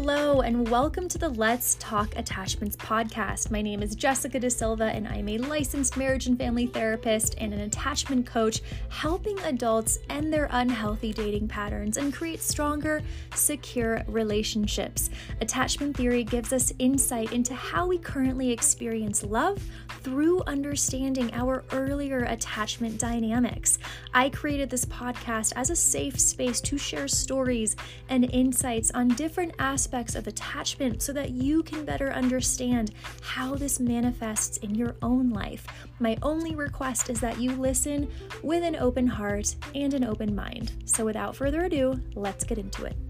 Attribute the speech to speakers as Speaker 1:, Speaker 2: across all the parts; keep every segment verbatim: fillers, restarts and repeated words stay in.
Speaker 1: Hello, and welcome to the Let's Talk Attachments podcast. My name is Jessica Da Silva, and I'm a licensed marriage and family therapist and an attachment coach, helping adults end their unhealthy dating patterns and create stronger, secure relationships. Attachment theory gives us insight into how we currently experience love through understanding our earlier attachment dynamics. I created this podcast as a safe space to share stories and insights on different aspects of attachment so that you can better understand how this manifests in your own life. My only request is that you listen with an open heart and an open mind. So without further ado, let's get into it.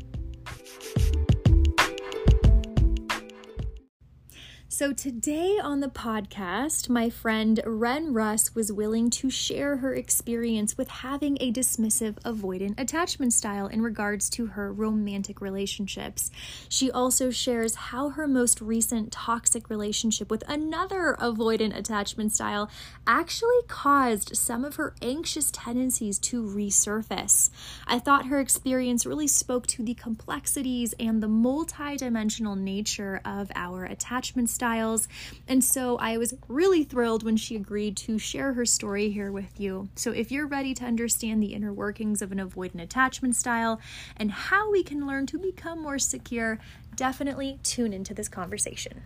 Speaker 1: So today on the podcast, my friend Ren Russ was willing to share her experience with having a dismissive avoidant attachment style in regards to her romantic relationships. She also shares how her most recent toxic relationship with another avoidant attachment style actually caused some of her anxious tendencies to resurface. I thought her experience really spoke to the complexities and the multi-dimensional nature of our attachment style. Styles. And so I was really thrilled when she agreed to share her story here with you. So if you're ready to understand the inner workings of an avoidant attachment style and how we can learn to become more secure, definitely tune into this conversation.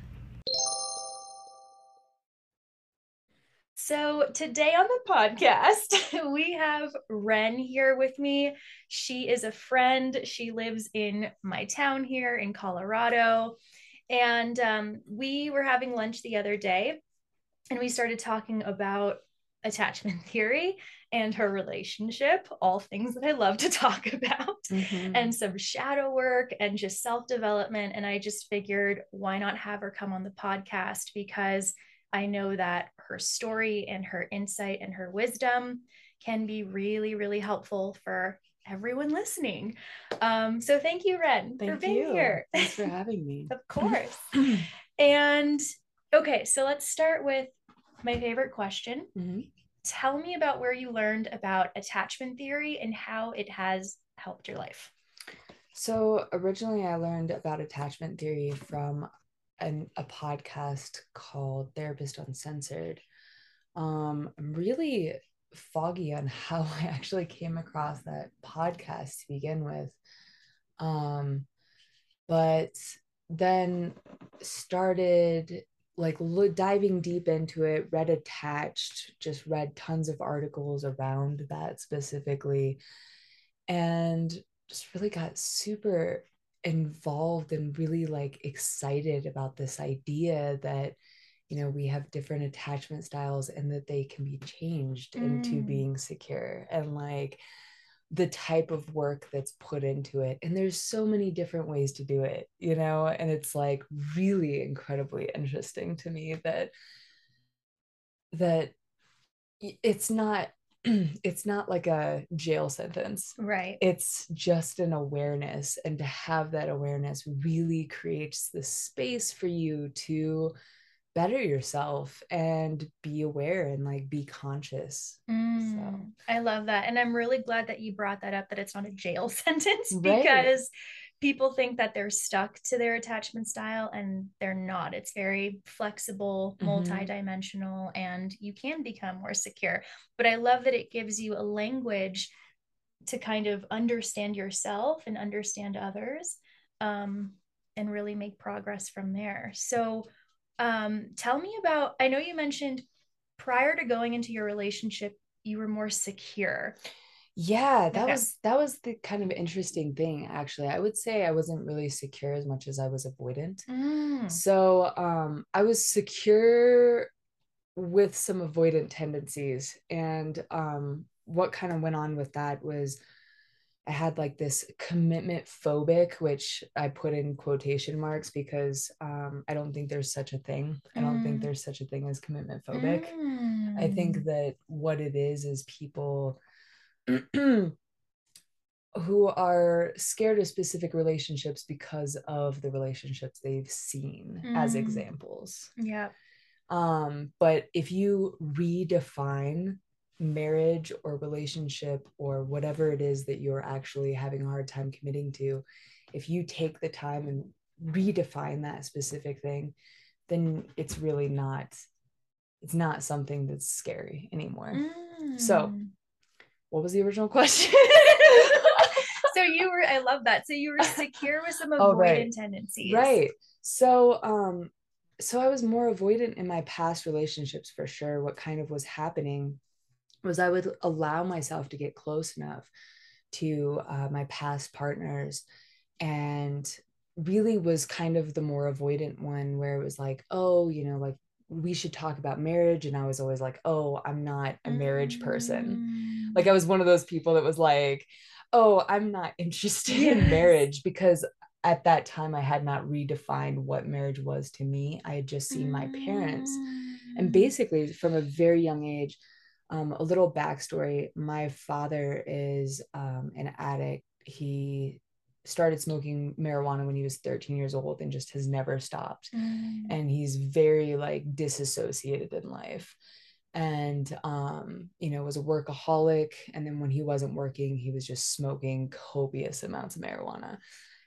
Speaker 1: So today on the podcast, we have Ren here with me. She is a friend. She lives in my town here in Colorado. And um, we were having lunch the other day, and we started talking about attachment theory and her relationship, all things that I love to talk about, mm-hmm. and some shadow work and just self-development. And I just figured, why not have her come on the podcast? Because I know that her story and her insight and her wisdom can be really, really helpful for everyone listening. Um, so thank you, Ren,
Speaker 2: thank
Speaker 1: for being
Speaker 2: you.
Speaker 1: here.
Speaker 2: Thanks for having me.
Speaker 1: Of course. And okay, so let's start with my favorite question. Mm-hmm. Tell me about where you learned about attachment theory and how it has helped your life.
Speaker 2: So originally I learned about attachment theory from an, a podcast called Therapist Uncensored. Um, I'm really foggy on how I actually came across that podcast to begin with. Um, but then started like lo- diving deep into it, read Attached, just read tons of articles around that specifically, and just really got super involved and really like excited about this idea that, you know, we have different attachment styles and that they can be changed mm. into being secure, and like the type of work that's put into it. And there's so many different ways to do it, you know, and it's like really incredibly interesting to me that, that it's not, it's not like a jail sentence.
Speaker 1: Right.
Speaker 2: It's just an awareness. And to have that awareness really creates the space for you to better yourself and be aware and like be conscious.
Speaker 1: Mm,
Speaker 2: so
Speaker 1: I love that. And I'm really glad that you brought that up, that it's not a jail sentence,
Speaker 2: right.
Speaker 1: because people think that they're stuck to their attachment style, and they're not. It's very flexible, mm-hmm. multi-dimensional, and you can become more secure. But I love that it gives you a language to kind of understand yourself and understand others, um, and really make progress from there. So Um, tell me about, I know you mentioned prior to going into your relationship, you were more secure.
Speaker 2: Yeah, that okay. was, that was the kind of interesting thing, actually. I would say I wasn't really secure as much as I was avoidant. Mm. So, um, I was secure with some avoidant tendencies. And, um, what kind of went on with that was I had like this commitment phobic, which I put in quotation marks because um, I don't think there's such a thing. I don't mm. think there's such a thing as commitment phobic. Mm. I think that what it is, is people who are scared of specific relationships because of the relationships they've seen mm. as examples.
Speaker 1: Yeah.
Speaker 2: Um, but if you redefine marriage or relationship or whatever it is that you're actually having a hard time committing to, if you take the time and redefine that specific thing, then it's really not, it's not something that's scary anymore. Mm. So what was the original question?
Speaker 1: So you were, I love that. So you were secure with some avoidant
Speaker 2: oh, right.
Speaker 1: tendencies.
Speaker 2: Right. So, um, so I was more avoidant in my past relationships for sure. What kind of was happening was I would allow myself to get close enough to uh, my past partners, and really was kind of the more avoidant one, where it was like, oh, you know, like we should talk about marriage. And I was always like, oh, I'm not a marriage person. Mm. Like I was one of those people that was like, oh, I'm not interested yes. in marriage, because at that time I had not redefined what marriage was to me. I had just seen my parents. And basically from a very young age, um, a little backstory, my father is um, an addict. He started smoking marijuana when he was thirteen years old and just has never stopped. Mm. And he's very like disassociated in life. And, um, you know, was a workaholic. And then when he wasn't working, he was just smoking copious amounts of marijuana.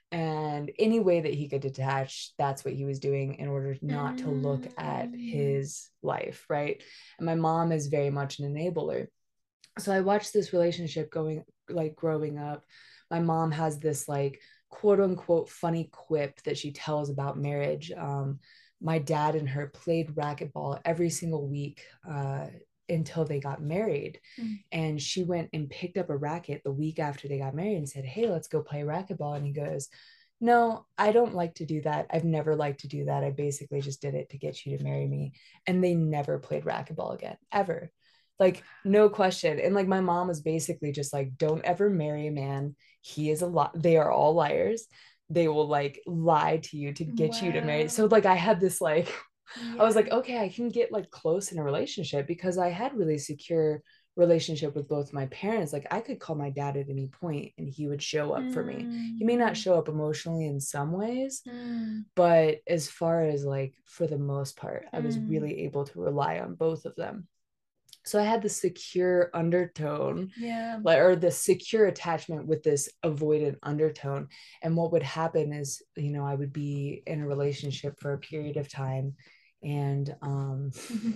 Speaker 2: And any way that he could detach, that's what he was doing in order not to look at his life, right? And my mom is very much an enabler. So I watched this relationship going, like growing up. My mom has this like quote unquote funny quip that she tells about marriage. Um, my dad and her played racquetball every single week uh, until they got married. Mm. And she went and picked up a racket the week after they got married and said, hey, let's go play racquetball. And he goes, no, I don't like to do that. I've never liked to do that. I basically just did it to get you to marry me. And they never played racquetball again, ever. Like, no question. And like, my mom was basically just like, don't ever marry a man. He is a lot. They are all liars. They will like lie to you to get wow. you to marry. So like, I had this like, yeah. I was like, okay, I can get like close in a relationship, because I had really secure relationship with both my parents. Like I could call my dad at any point and he would show up mm. for me. He may not show up emotionally in some ways, mm. but as far as like, for the most part, mm. I was really able to rely on both of them. So I had the secure undertone, yeah, or the secure attachment with this avoidant undertone. And what would happen is, you know, I would be in a relationship for a period of time, and um,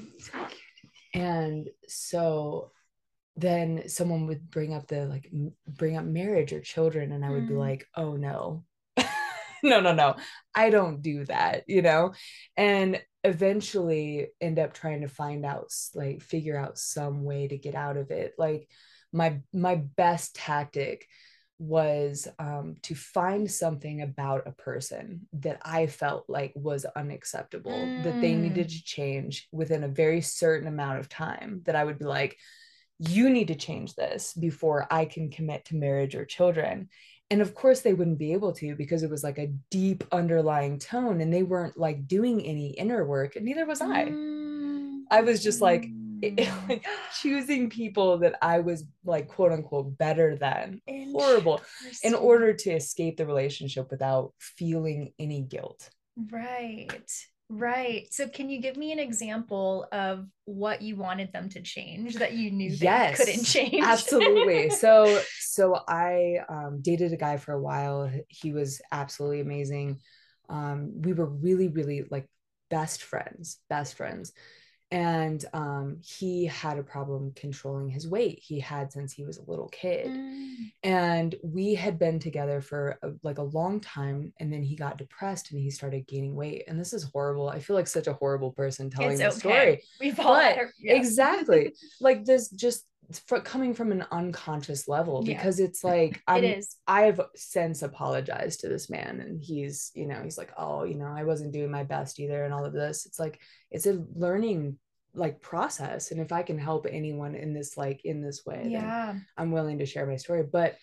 Speaker 2: and so then someone would bring up the like bring up marriage or children, and I would mm. be like, oh no, no, no, no, I don't do that, you know, and eventually end up trying to find out, like figure out some way to get out of it. Like my, my best tactic was um, to find something about a person that I felt like was unacceptable, mm. that they needed to change within a very certain amount of time, that I would be like, you need to change this before I can commit to marriage or children. And of course they wouldn't be able to, because it was like a deep underlying tone, and they weren't like doing any inner work, and neither was I. Mm. I was just like, it, like choosing people that I was like, quote unquote, better than, horrible, in order to escape the relationship without feeling any guilt.
Speaker 1: Right. Right. So can you give me an example of what you wanted them to change that you knew yes, they couldn't change?
Speaker 2: Absolutely. So, so I um, dated a guy for a while. He was absolutely amazing. Um, we were really, really like best friends, best friends. And um, he had a problem controlling his weight. He had since he was a little kid. Mm. And we had been together for a, like a long time. And then he got depressed and he started gaining weight. And this is horrible. I feel like such a horrible person telling the okay. story. We've all but had yeah. exactly. Like this just for coming from an unconscious level, yeah. because it's like, I'm, it is. I've since apologized to this man, and he's, you know, he's like, oh, you know, I wasn't doing my best either. And all of this, it's like, it's a learning like process. And if I can help anyone in this, like in this way, yeah, then I'm willing to share my story. But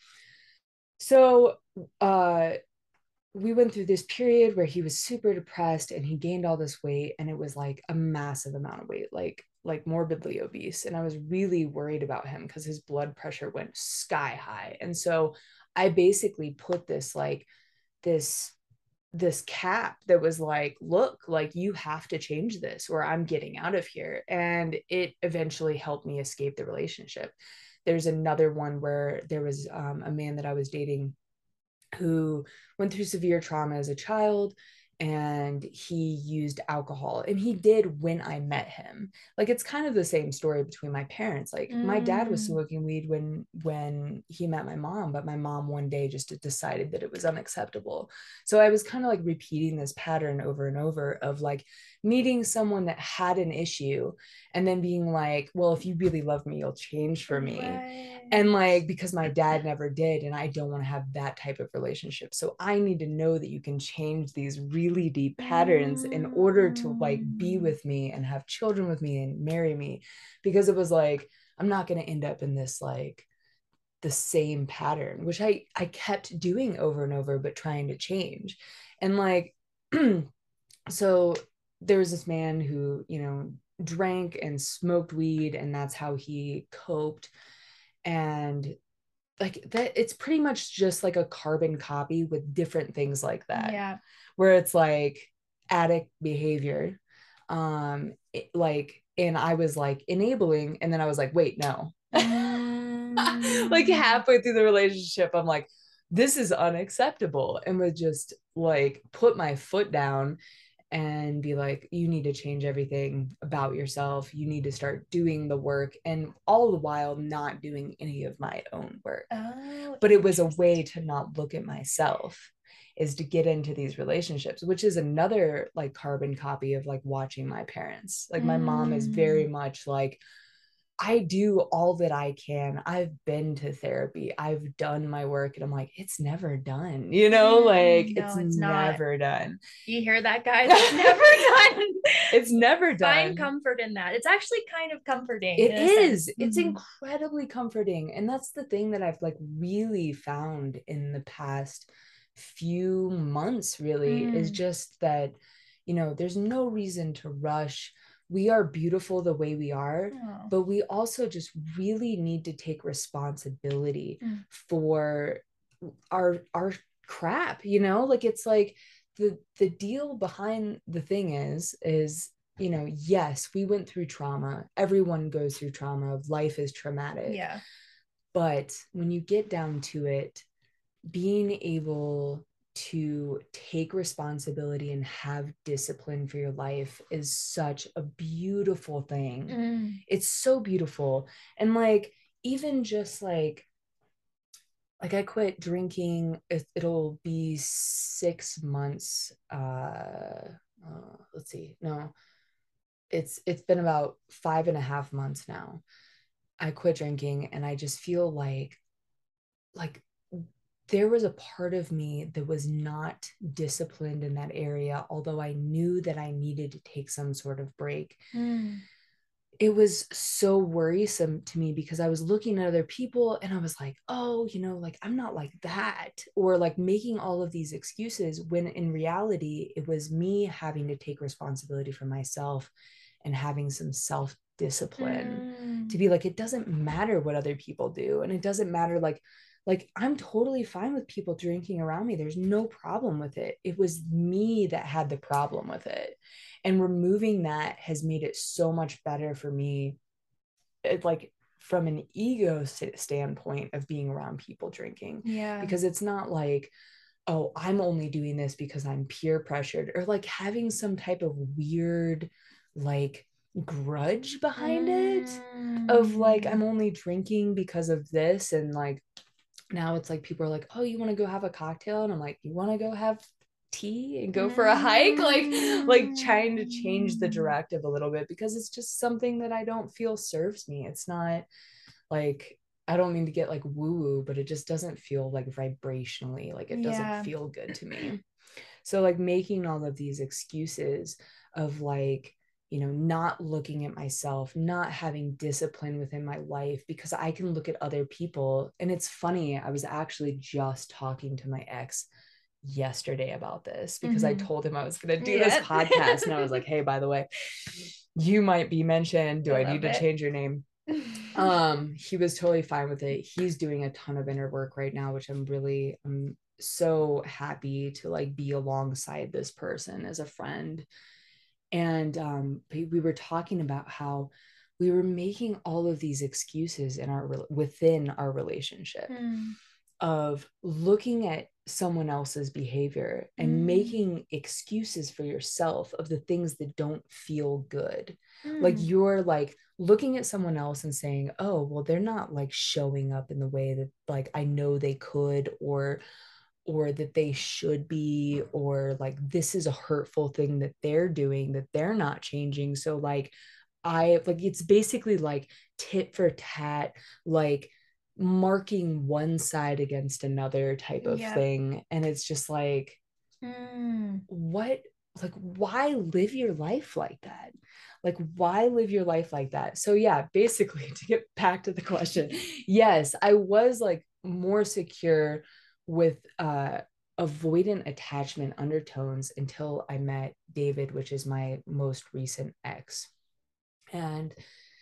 Speaker 2: so, uh, we went through this period where he was super depressed and he gained all this weight, and it was like a massive amount of weight, like like morbidly obese. And I was really worried about him because his blood pressure went sky high. And so I basically put this like this this cap that was like, look, like you have to change this or I'm getting out of here. And it eventually helped me escape the relationship. There's another one where there was um, a man that I was dating, who went through severe trauma as a child, and he used alcohol, and he did when I met him. Like, it's kind of the same story between my parents. Like, mm. my dad was smoking weed when when he met my mom, but my mom one day just decided that it was unacceptable. So I was kind of like repeating this pattern over and over of like meeting someone that had an issue and then being like, well, if you really love me, you'll change for me. Right. And like, because my dad never did, and I don't want to have that type of relationship. So I need to know that you can change these really deep patterns in order to like be with me and have children with me and marry me. Because it was like, I'm not going to end up in this like the same pattern, which I, I kept doing over and over, but trying to change. And like, so there was this man who, you know, drank and smoked weed, and that's how he coped. And like that, it's pretty much just like a carbon copy with different things like that.
Speaker 1: Yeah.
Speaker 2: Where it's like addict behavior. Um, it, like, and I was like enabling, and then I was like, wait, no. Mm. Like halfway through the relationship, I'm like, this is unacceptable. And would just like put my foot down and be like, you need to change everything about yourself. You need to start doing the work. And all the while not doing any of my own work. Oh, but it was a way to not look at myself, is to get into these relationships, which is another like carbon copy of like watching my parents. Like my mm. mom is very much like, I do all that I can. I've been to therapy. I've done my work. And I'm like, it's never done. You know, like no, it's, it's never done.
Speaker 1: You hear that, guys? It's never done.
Speaker 2: It's never done.
Speaker 1: Find comfort in that. It's actually kind of comforting.
Speaker 2: It is. It's mm-hmm. incredibly comforting. And that's the thing that I've like really found in the past few months, really, mm. is just that, you know, there's no reason to rush. We are beautiful the way we are, oh. but we also just really need to take responsibility mm. for our our crap, you know? Like, it's like the the deal behind the thing is, is, you know, yes, we went through trauma. Everyone goes through trauma. Life is traumatic.
Speaker 1: Yeah.
Speaker 2: But when you get down to it, being able to take responsibility and have discipline for your life is such a beautiful thing. Mm. It's so beautiful. And like, even just like, like I quit drinking, it, it'll be six months. Uh, uh, let's see. No, it's, it's been about five and a half months now. I quit drinking, and I just feel like, like, there was a part of me that was not disciplined in that area, although I knew that I needed to take some sort of break. Mm. It was so worrisome to me because I was looking at other people and I was like, oh, you know, like I'm not like that, or like making all of these excuses, when in reality, it was me having to take responsibility for myself and having some self-discipline mm. to be like, it doesn't matter what other people do. And it doesn't matter, like, Like, I'm totally fine with people drinking around me. There's no problem with it. It was me that had the problem with it. And removing that has made it so much better for me. It, like, from an ego standpoint of being around people drinking.
Speaker 1: Yeah.
Speaker 2: Because it's not like, oh, I'm only doing this because I'm peer pressured, or like having some type of weird, like, grudge behind mm. it of like, I'm only drinking because of this. And like, now it's like people are like, oh, you want to go have a cocktail? And I'm like, you want to go have tea and go for a hike? Like, like trying to change the directive a little bit, because it's just something that I don't feel serves me. It's not like, I don't mean to get like woo woo, but it just doesn't feel like vibrationally, like it doesn't yeah. feel good to me. So like making all of these excuses of like, you know, not looking at myself, not having discipline within my life, because I can look at other people. And it's funny, I was actually just talking to my ex yesterday about this, because mm-hmm. I told him I was going to do yeah. this podcast. And I was like, hey, by the way, you might be mentioned. Do I, I need to it. change your name? um, he was totally fine with it. He's doing a ton of inner work right now, which I'm really, I'm so happy to like be alongside this person as a friend. And um, we were talking about how we were making all of these excuses in our within our relationship. Mm. of looking at someone else's behavior and
Speaker 1: Mm.
Speaker 2: making excuses for yourself of the things that don't feel good.
Speaker 1: Mm.
Speaker 2: Like you're like looking at someone else and saying, oh, well, they're not like showing up in the way that like I know they could, or or that they should be, or like this is a hurtful thing that they're doing that they're not changing. So like I like it's basically like tit for tat, like marking one side against another type of
Speaker 1: Yep.
Speaker 2: thing. And it's just like,
Speaker 1: Mm.
Speaker 2: what, like, why live your life like that? Like, why live your life like that? So, yeah, basically, to get back to the question, yes, I was like more secure with uh, avoidant attachment undertones until I met David, which is my most recent ex. And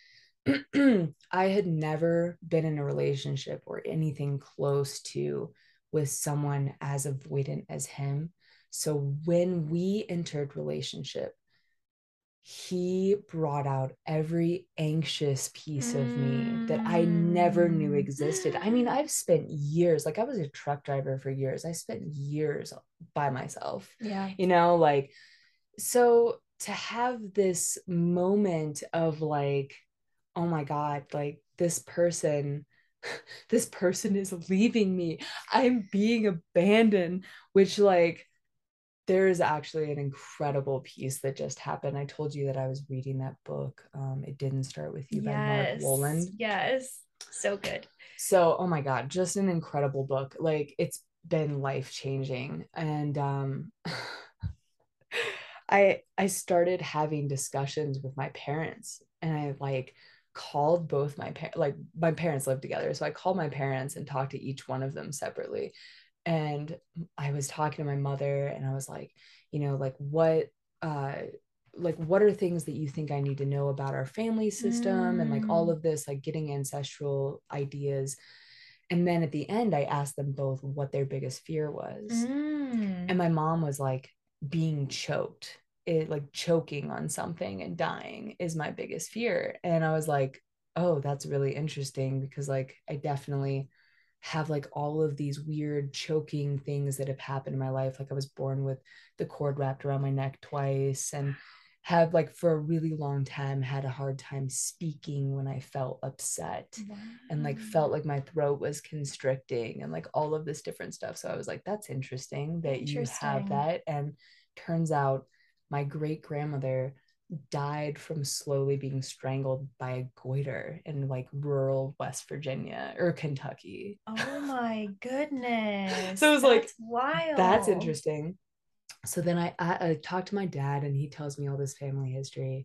Speaker 2: I had never been in a relationship or anything close to with someone as avoidant as him. So when we entered relationship, he brought out every anxious piece of me that I never knew existed. I mean, I've spent years, like I was a truck driver for years. I spent years by myself.
Speaker 1: Yeah.
Speaker 2: You know, like, so to have this moment of like, oh my God, like this person, this person is leaving me. I'm being abandoned, which like there is actually an incredible piece that just happened. I told you that I was reading that book. Um, It Didn't Start With You by Mark
Speaker 1: Yes.
Speaker 2: Wolland.
Speaker 1: Yes. So good.
Speaker 2: So, oh my God, just an incredible book. Like it's been life changing. And um I I started having discussions with my parents, and I like called both my parents, like my parents live together. So I called my parents and talked to each one of them separately. And I was talking to my mother and I was like, you know, like what uh like what are things that you think I need to know about our family system, mm. and like all of this, like getting ancestral ideas. And then at the end, I asked them both what their biggest fear was. Mm. And my mom was like, being choked, it like choking on something and dying is my biggest fear. And I was like, oh, that's really interesting, because like I definitely have like all of these weird choking things that have happened in my life. Like I was born with the cord wrapped around my neck twice, and have like for a really long time had a hard time speaking when I felt upset. Wow. And like felt like my throat was constricting and like all of this different stuff. So I was like, that's interesting that interesting. You have that. And turns out my great grandmother died from slowly being strangled by a goiter in like rural West Virginia or Kentucky.
Speaker 1: Oh my goodness.
Speaker 2: So it was
Speaker 1: that's
Speaker 2: like,
Speaker 1: wild.
Speaker 2: That's interesting. So then I, I, I talked to my dad and he tells me all this family history.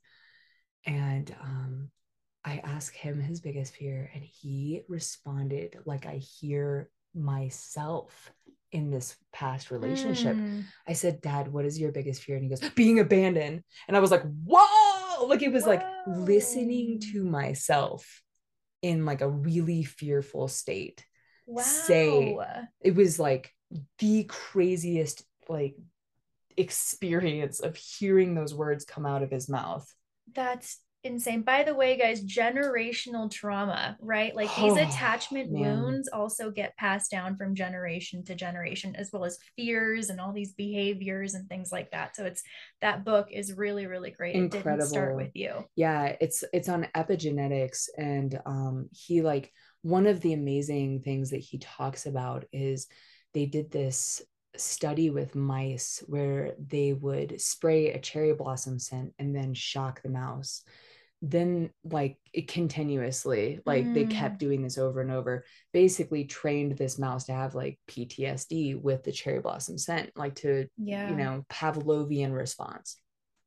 Speaker 2: And um, I asked him his biggest fear, and he responded like I hear myself in this past relationship. Mm. I said, Dad, what is your biggest fear? And he goes, being abandoned. And I was like, whoa, like it was Whoa. Like listening to myself in like a really fearful state. Wow. Say, it was like the craziest like experience of hearing those words come out of his mouth.
Speaker 1: That's insane. By the way, guys, generational trauma, right? Like these oh, attachment man. wounds also get passed down from generation to generation, as well as fears and all these behaviors and things like that. So it's that book is really, really great. Incredible. It didn't start with you.
Speaker 2: Yeah, it's it's on epigenetics, and um he like one of the amazing things that he talks about is they did this study with mice where they would spray a cherry blossom scent and then shock the mouse. Then like it continuously, like mm. they kept doing this over and over, basically trained this mouse to have like P T S D with the cherry blossom scent, like to, yeah. you know, Pavlovian response.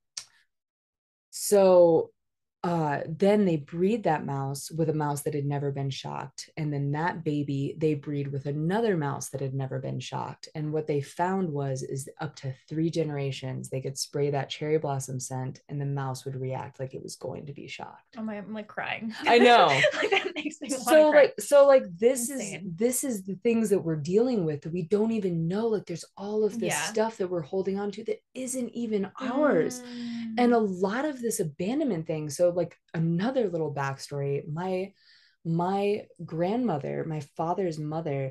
Speaker 2: So uh, then they breed that mouse with a mouse that had never been shocked. And then that baby, they breed with another mouse that had never been shocked. And what they found was, is up to three generations, they could spray that cherry blossom scent and the mouse would react like it was going to be shocked.
Speaker 1: Oh my, I'm like crying.
Speaker 2: I know.
Speaker 1: Like that makes me want
Speaker 2: so
Speaker 1: to cry.
Speaker 2: like, so like this Insane. is, this is the things that we're dealing with that we don't even know. Like there's all of this yeah. stuff that we're holding on to that isn't even ours. Mm. And a lot of this abandonment thing. So like another little backstory, my my grandmother, my father's mother,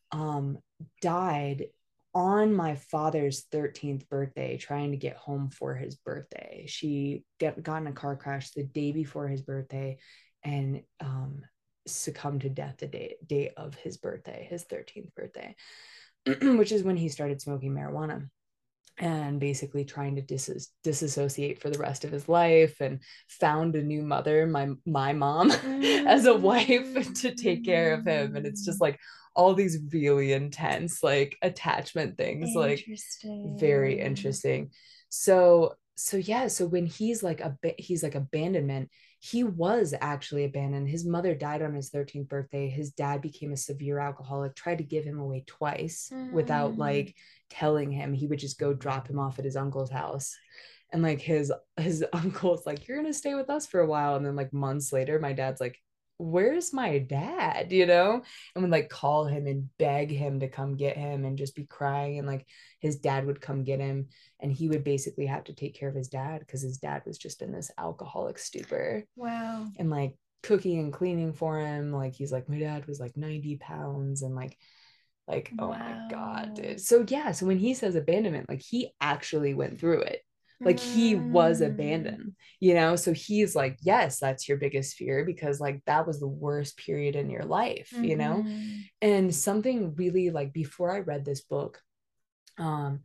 Speaker 2: um, died on my father's thirteenth birthday, trying to get home for his birthday. She get, got in a car crash the day before his birthday and um, succumbed to death the day, day of his birthday, his thirteenth birthday, which is when he started smoking marijuana and basically trying to dis- disassociate for the rest of his life, and found a new mother, my my mom, as a wife to take care of him. And it's just like all these really intense like attachment things, like very interesting. So so yeah, so when he's like a he's like abandonment, he was actually abandoned. His mother died on his thirteenth birthday. His dad became a severe alcoholic, tried to give him away twice mm. without like telling him. He would just go drop him off at his uncle's house, and like his his uncle's like, you're gonna stay with us for a while. And then like months later, my dad's like, where's my dad, you know? And would like call him and beg him to come get him, and just be crying. And like his dad would come get him, and he would basically have to take care of his dad because his dad was just in this alcoholic stupor.
Speaker 1: Wow.
Speaker 2: And like cooking and cleaning for him. Like he's like, my dad was like ninety pounds, and like like oh wow. my god, dude. So yeah, so when he says abandonment, like he actually went through it. Like mm. he was abandoned, you know? So he's like, yes, that's your biggest fear, because like that was the worst period in your life, mm-hmm. you know? And something really like, before I read this book, um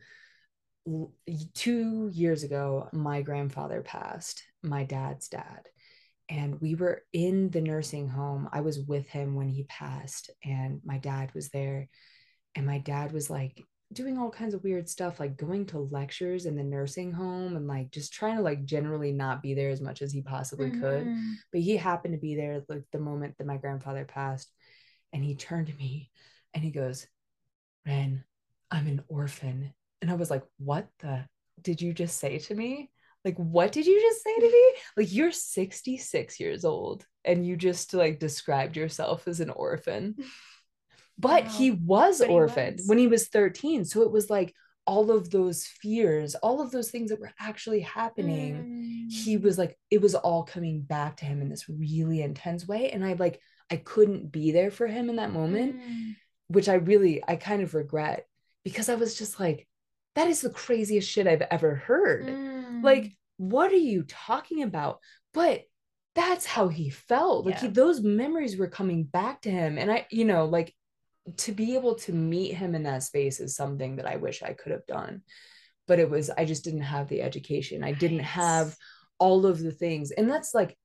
Speaker 2: two years ago, my grandfather passed, my dad's dad. And we were in the nursing home. I was with him when he passed, and my dad was there. And my dad was like doing all kinds of weird stuff, like going to lectures in the nursing home, and like just trying to like generally not be there as much as he possibly mm-hmm. could. But he happened to be there like the moment that my grandfather passed. And he turned to me and he goes, Ren, I'm an orphan. And I was like, what the did you just say to me? Like, what did you just say to me? Like, you're sixty-six years old and you just like described yourself as an orphan. But wow. he was but orphaned he was. when he was thirteen. So it was like all of those fears, all of those things that were actually happening. Mm. He was like, it was all coming back to him in this really intense way. And I like, I couldn't be there for him in that moment, mm. which I really, I kind of regret, because I was just like, that is the craziest shit I've ever heard. Mm. Like, what are you talking about? But that's how he felt. Like yeah. he, those memories were coming back to him. And I, you know, like, to be able to meet him in that space is something that I wish I could have done. But it was, I just didn't have the education. I didn't have all of the things. And that's like,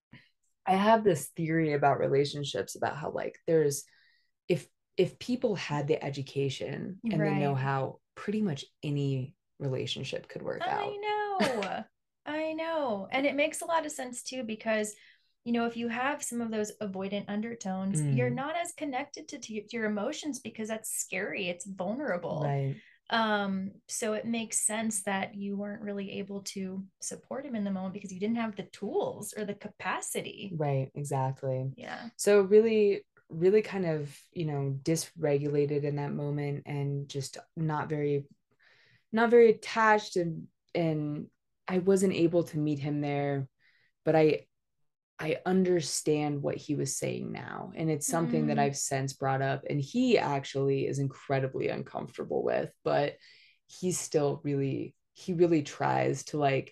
Speaker 2: I have this theory about relationships, about how like there's, if, if people had the education and right. the know-how, pretty much any relationship could work
Speaker 1: I
Speaker 2: out.
Speaker 1: I know. I know. And it makes a lot of sense too, because you know, if you have some of those avoidant undertones, mm. you're not as connected to, to your emotions, because that's scary. It's vulnerable.
Speaker 2: Right.
Speaker 1: Um, so it makes sense that you weren't really able to support him in the moment because you didn't have the tools or the capacity.
Speaker 2: Right. Exactly.
Speaker 1: Yeah.
Speaker 2: So really, really kind of, you know, dysregulated in that moment, and just not very, not very attached. And, and I wasn't able to meet him there, but I, I understand what he was saying now. And it's something mm. that I've since brought up, and he actually is incredibly uncomfortable with, but he's still really, he really tries to like,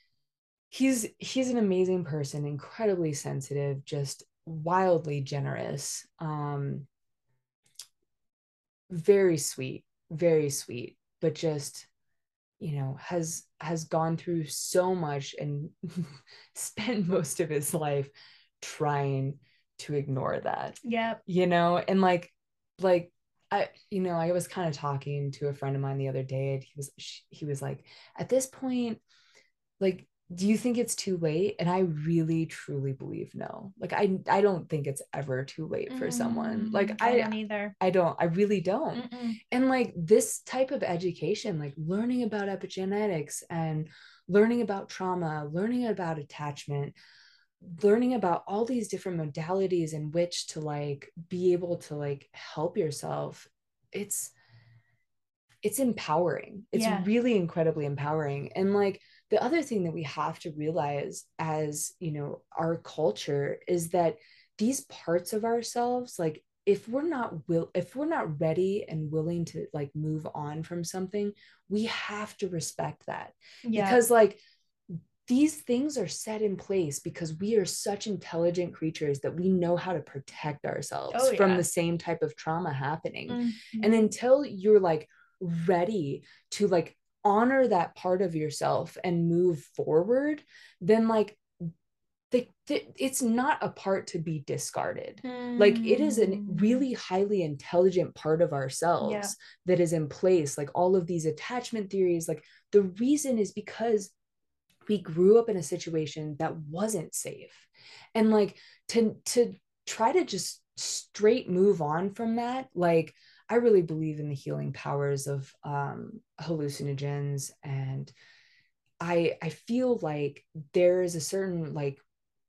Speaker 2: he's, he's an amazing person, incredibly sensitive, just wildly generous, um, very sweet, very sweet, but just, you know, has has gone through so much and spent most of his life trying to ignore that.
Speaker 1: Yeah.
Speaker 2: You know, and like like I, you know, I was kind of talking to a friend of mine the other day, and he was he was like, at this point, like, do you think it's too late? And I really truly believe no. Like I I don't think it's ever too late for mm, someone. Like I,
Speaker 1: I don't either.
Speaker 2: I don't. I really don't. Mm-mm. And like this type of education, like learning about epigenetics and learning about trauma, learning about attachment, learning about all these different modalities in which to like be able to like help yourself, it's it's empowering. It's yeah. really incredibly empowering. And like the other thing that we have to realize as, you know, our culture is that these parts of ourselves, like if we're not will if we're not ready and willing to like move on from something, we have to respect that. Yeah. Because like these things are set in place because we are such intelligent creatures that we know how to protect ourselves oh, yeah. from the same type of trauma happening. Mm-hmm. And until you're like ready to like honor that part of yourself and move forward, then like the, the, it's not a part to be discarded. Mm. Like it is a really highly intelligent part of ourselves yeah. that is in place. Like all of these attachment theories, like the reason is because we grew up in a situation that wasn't safe. And like to to try to just straight move on from that, like I really believe in the healing powers of um hallucinogens, and I I feel like there is a certain like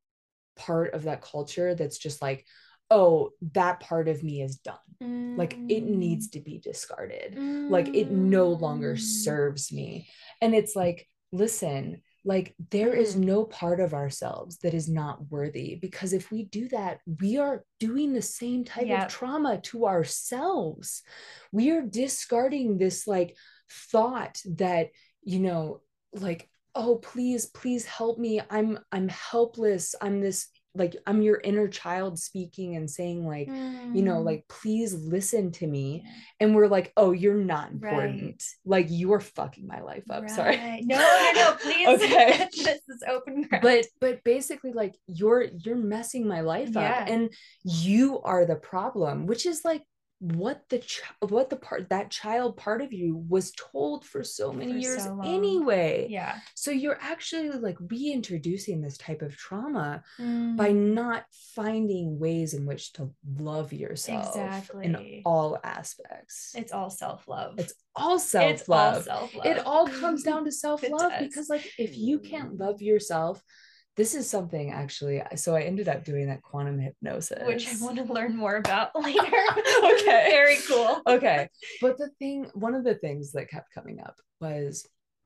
Speaker 2: part of that culture that's just like, oh, that part of me is done. Mm. Like it needs to be discarded. Mm. Like it no longer serves me. And it's like, listen, like there mm. is no part of ourselves that is not worthy, because if we do that, we are doing the same type yep. of trauma to ourselves. We are discarding this like thought that, you know, like, oh, please, please help me. I'm, I'm helpless. I'm this, like, I'm your inner child speaking and saying like, mm. you know, like, please listen to me. And we're like, oh, you're not important. Right. Like you're fucking my life up. Right. Sorry.
Speaker 1: No, no, no, please.
Speaker 2: Okay.
Speaker 1: This is open ground.
Speaker 2: But, but basically like you're, you're messing my life yeah. up, and you are the problem, which is like, what the ch- what the part that child part of you was told for so many for years so anyway.
Speaker 1: Yeah.
Speaker 2: So you're actually like reintroducing this type of trauma mm. by not finding ways in which to love yourself.
Speaker 1: Exactly.
Speaker 2: In all aspects.
Speaker 1: It's all self-love.
Speaker 2: It's all self-love.
Speaker 1: It's all self-love.
Speaker 2: It all comes down to self-love because like if you can't love yourself, this is something actually, so I ended up doing that quantum hypnosis,
Speaker 1: which I want to learn more about later.
Speaker 2: Okay.
Speaker 1: Very cool.
Speaker 2: Okay. But the thing, one of the things that kept coming up was,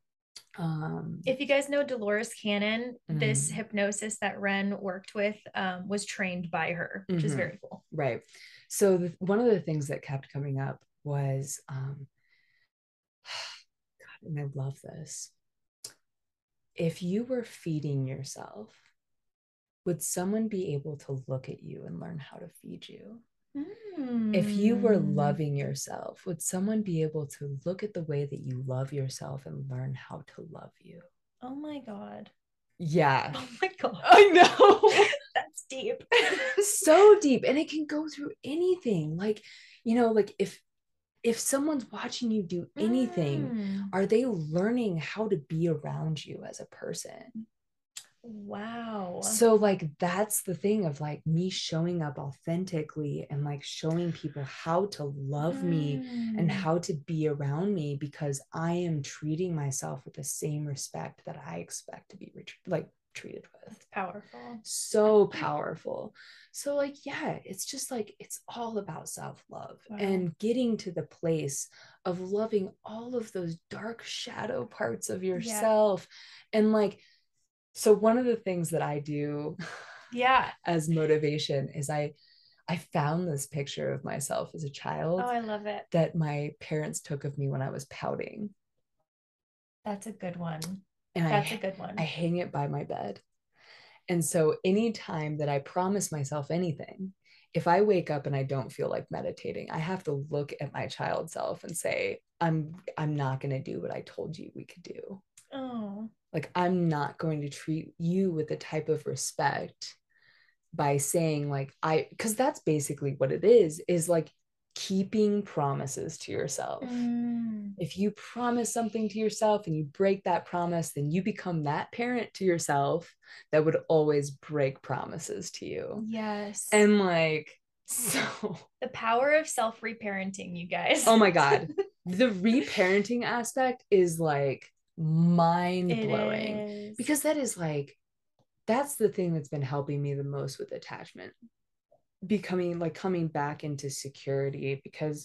Speaker 2: um,
Speaker 1: if you guys know Dolores Cannon, mm-hmm. this hypnosis that Ren worked with um, was trained by her, which mm-hmm. is very cool.
Speaker 2: Right. So the, one of the things that kept coming up was, um, God, and I love this. If you were feeding yourself, would someone be able to look at you and learn how to feed you? Mm. If you were loving yourself, would someone be able to look at the way that you love yourself and learn how to love you?
Speaker 1: Oh my God.
Speaker 2: Yeah.
Speaker 1: Oh my God.
Speaker 2: I know.
Speaker 1: That's deep.
Speaker 2: So deep. And it can go through anything. Like, you know, like if if someone's watching you do anything, mm. are they learning how to be around you as a person?
Speaker 1: Wow.
Speaker 2: So like that's the thing of like me showing up authentically and like showing people how to love mm. me and how to be around me, because I am treating myself with the same respect that I expect to be ret- like treated with.
Speaker 1: It's powerful.
Speaker 2: So powerful. So like, yeah, it's just like, it's all about self-love. Wow. And getting to the place of loving all of those dark shadow parts of yourself. Yeah. And like, so one of the things that I do
Speaker 1: yeah,
Speaker 2: as motivation is I, I found this picture of myself as a child.
Speaker 1: Oh, I love it.
Speaker 2: That my parents took of me when I was pouting.
Speaker 1: That's a good one.
Speaker 2: And
Speaker 1: That's
Speaker 2: I,
Speaker 1: a good one.
Speaker 2: I hang it by my bed. And so anytime that I promise myself anything, if I wake up and I don't feel like meditating, I have to look at my child self and say, I'm, I'm not going to do what I told you we could do.
Speaker 1: Oh.
Speaker 2: Like, I'm not going to treat you with the type of respect by saying like, I, because that's basically what it is, is like keeping promises to yourself. Mm. If you promise something to yourself and you break that promise, then you become that parent to yourself that would always break promises to you.
Speaker 1: Yes.
Speaker 2: And like, so.
Speaker 1: The power of self-reparenting, you guys.
Speaker 2: Oh my God. The reparenting aspect is like, mind-blowing, because that is like, that's the thing that's been helping me the most with attachment, becoming like coming back into security. Because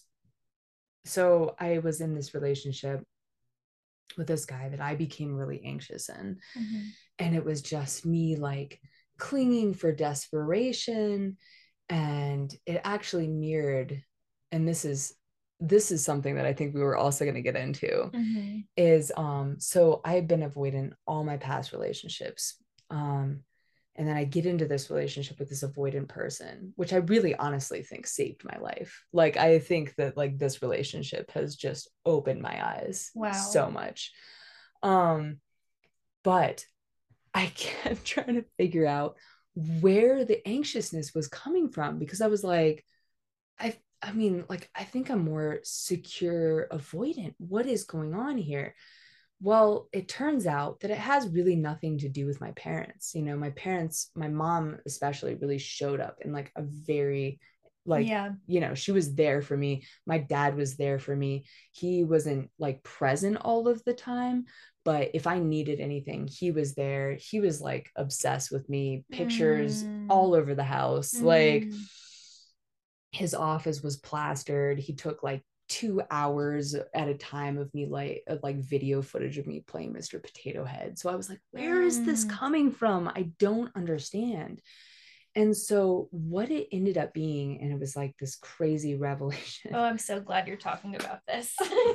Speaker 2: so I was in this relationship with this guy that I became really anxious in, mm-hmm. and it was just me like clinging for desperation And it actually mirrored, and this is this is something that I think we were also going to get into,
Speaker 1: Mm-hmm.
Speaker 2: is um so I've been avoidant all my past relationships. Um and then I get into this relationship with this avoidant person, which I really honestly think saved my life. Like I think that like this relationship has just opened my eyes
Speaker 1: Wow.
Speaker 2: so much. Um but I kept trying to figure out where the anxiousness was coming from, because I was like, I I mean, like I think I'm more secure avoidant. What is going on here? Well, it turns out that it has really nothing to do with my parents. You know, my parents, my mom especially, really showed up in like a very, like,
Speaker 1: Yeah.
Speaker 2: you know, she was there for me. My dad was there for me. He wasn't like present all of the time, but if I needed anything, he was there. He was like obsessed with me, pictures
Speaker 1: Mm.
Speaker 2: all over the house.
Speaker 1: Mm.
Speaker 2: Like, his office was plastered. He took like two hours at a time of me, like of like video footage of me playing Mister Potato Head. So I was like, where is this
Speaker 1: Mm.
Speaker 2: coming from? I don't understand. And so what it ended up being, and it was like this crazy revelation.
Speaker 1: Oh, I'm so glad you're talking about this.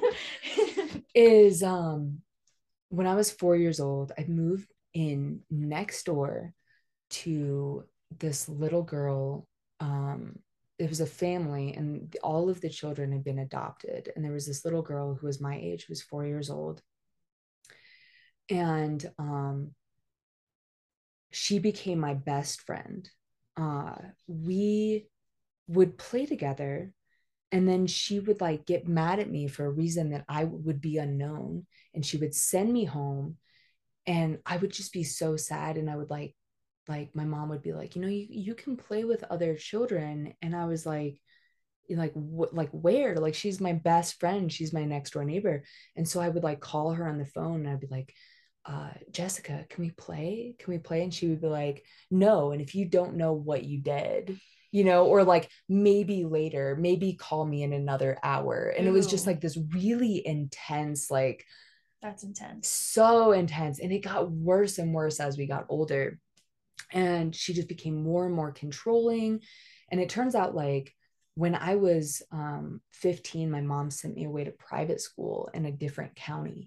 Speaker 2: is um when I was four years old, I moved in next door to this little girl. Um, it was a family, and all of the children had been adopted. And there was this little girl who was my age, who was four years old. And um, she became my best friend. Uh, we would play together, and then she would like get mad at me for a reason that I would be unknown. And she would send me home, and I would just be so sad. And I would like, like my mom would be like, you know, you, you can play with other children. And I was like, like what, like where? Like, she's my best friend, she's my next door neighbor. And so I would like call her on the phone, and I'd be like, uh Jessica, can we play can we play and she would be like, no, and if you don't know what you did, you know, or like maybe later, maybe call me in another hour. And Ooh. It was just like this really intense, like,
Speaker 1: that's intense,
Speaker 2: so intense. And it got worse and worse as we got older, and she just became more and more controlling. And it turns out, like, when I was um, fifteen, my mom sent me away to private school in a different county.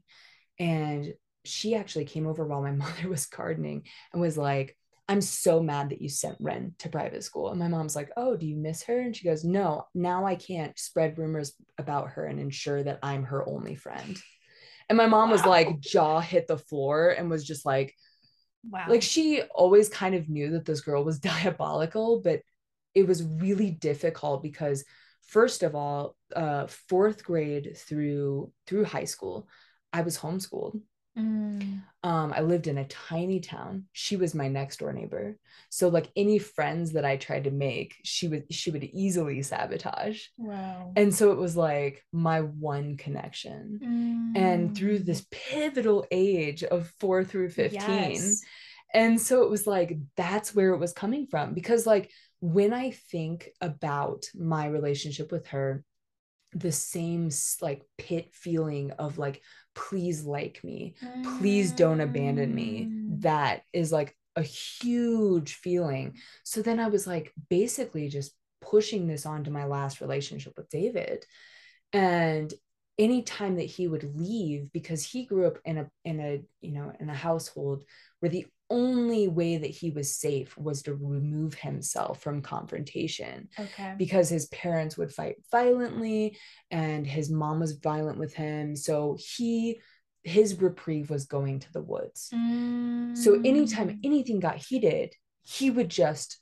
Speaker 2: And she actually came over while my mother was gardening and was like, I'm so mad that you sent Ren to private school. And my mom's like, oh, do you miss her? And she goes, no, now I can't spread rumors about her and ensure that I'm her only friend. And my mom wow. was like, jaw hit the floor, and was just like, wow. Like, she always kind of knew that this girl was diabolical, but it was really difficult because, first of all, uh, fourth grade through through high school, I was homeschooled. Mm. Um, I lived in a tiny town. She was my next door neighbor. So like any friends that I tried to make, she would she would easily sabotage. Wow. And so it was like my one connection. Mm. And through this pivotal age of four through fifteen. Yes. And so it was like, that's where it was coming from. Because like when I think about my relationship with her, the same like pit feeling of like, please like me, please don't abandon me, that is like a huge feeling. So then I was like basically just pushing this onto my last relationship with David. And anytime that he would leave, because he grew up in a in a you know in a household where the only way that he was safe was to remove himself from confrontation. Okay. Because his parents would fight violently, and his mom was violent with him. So he his reprieve was going to the woods. Mm. So anytime anything got heated, he would just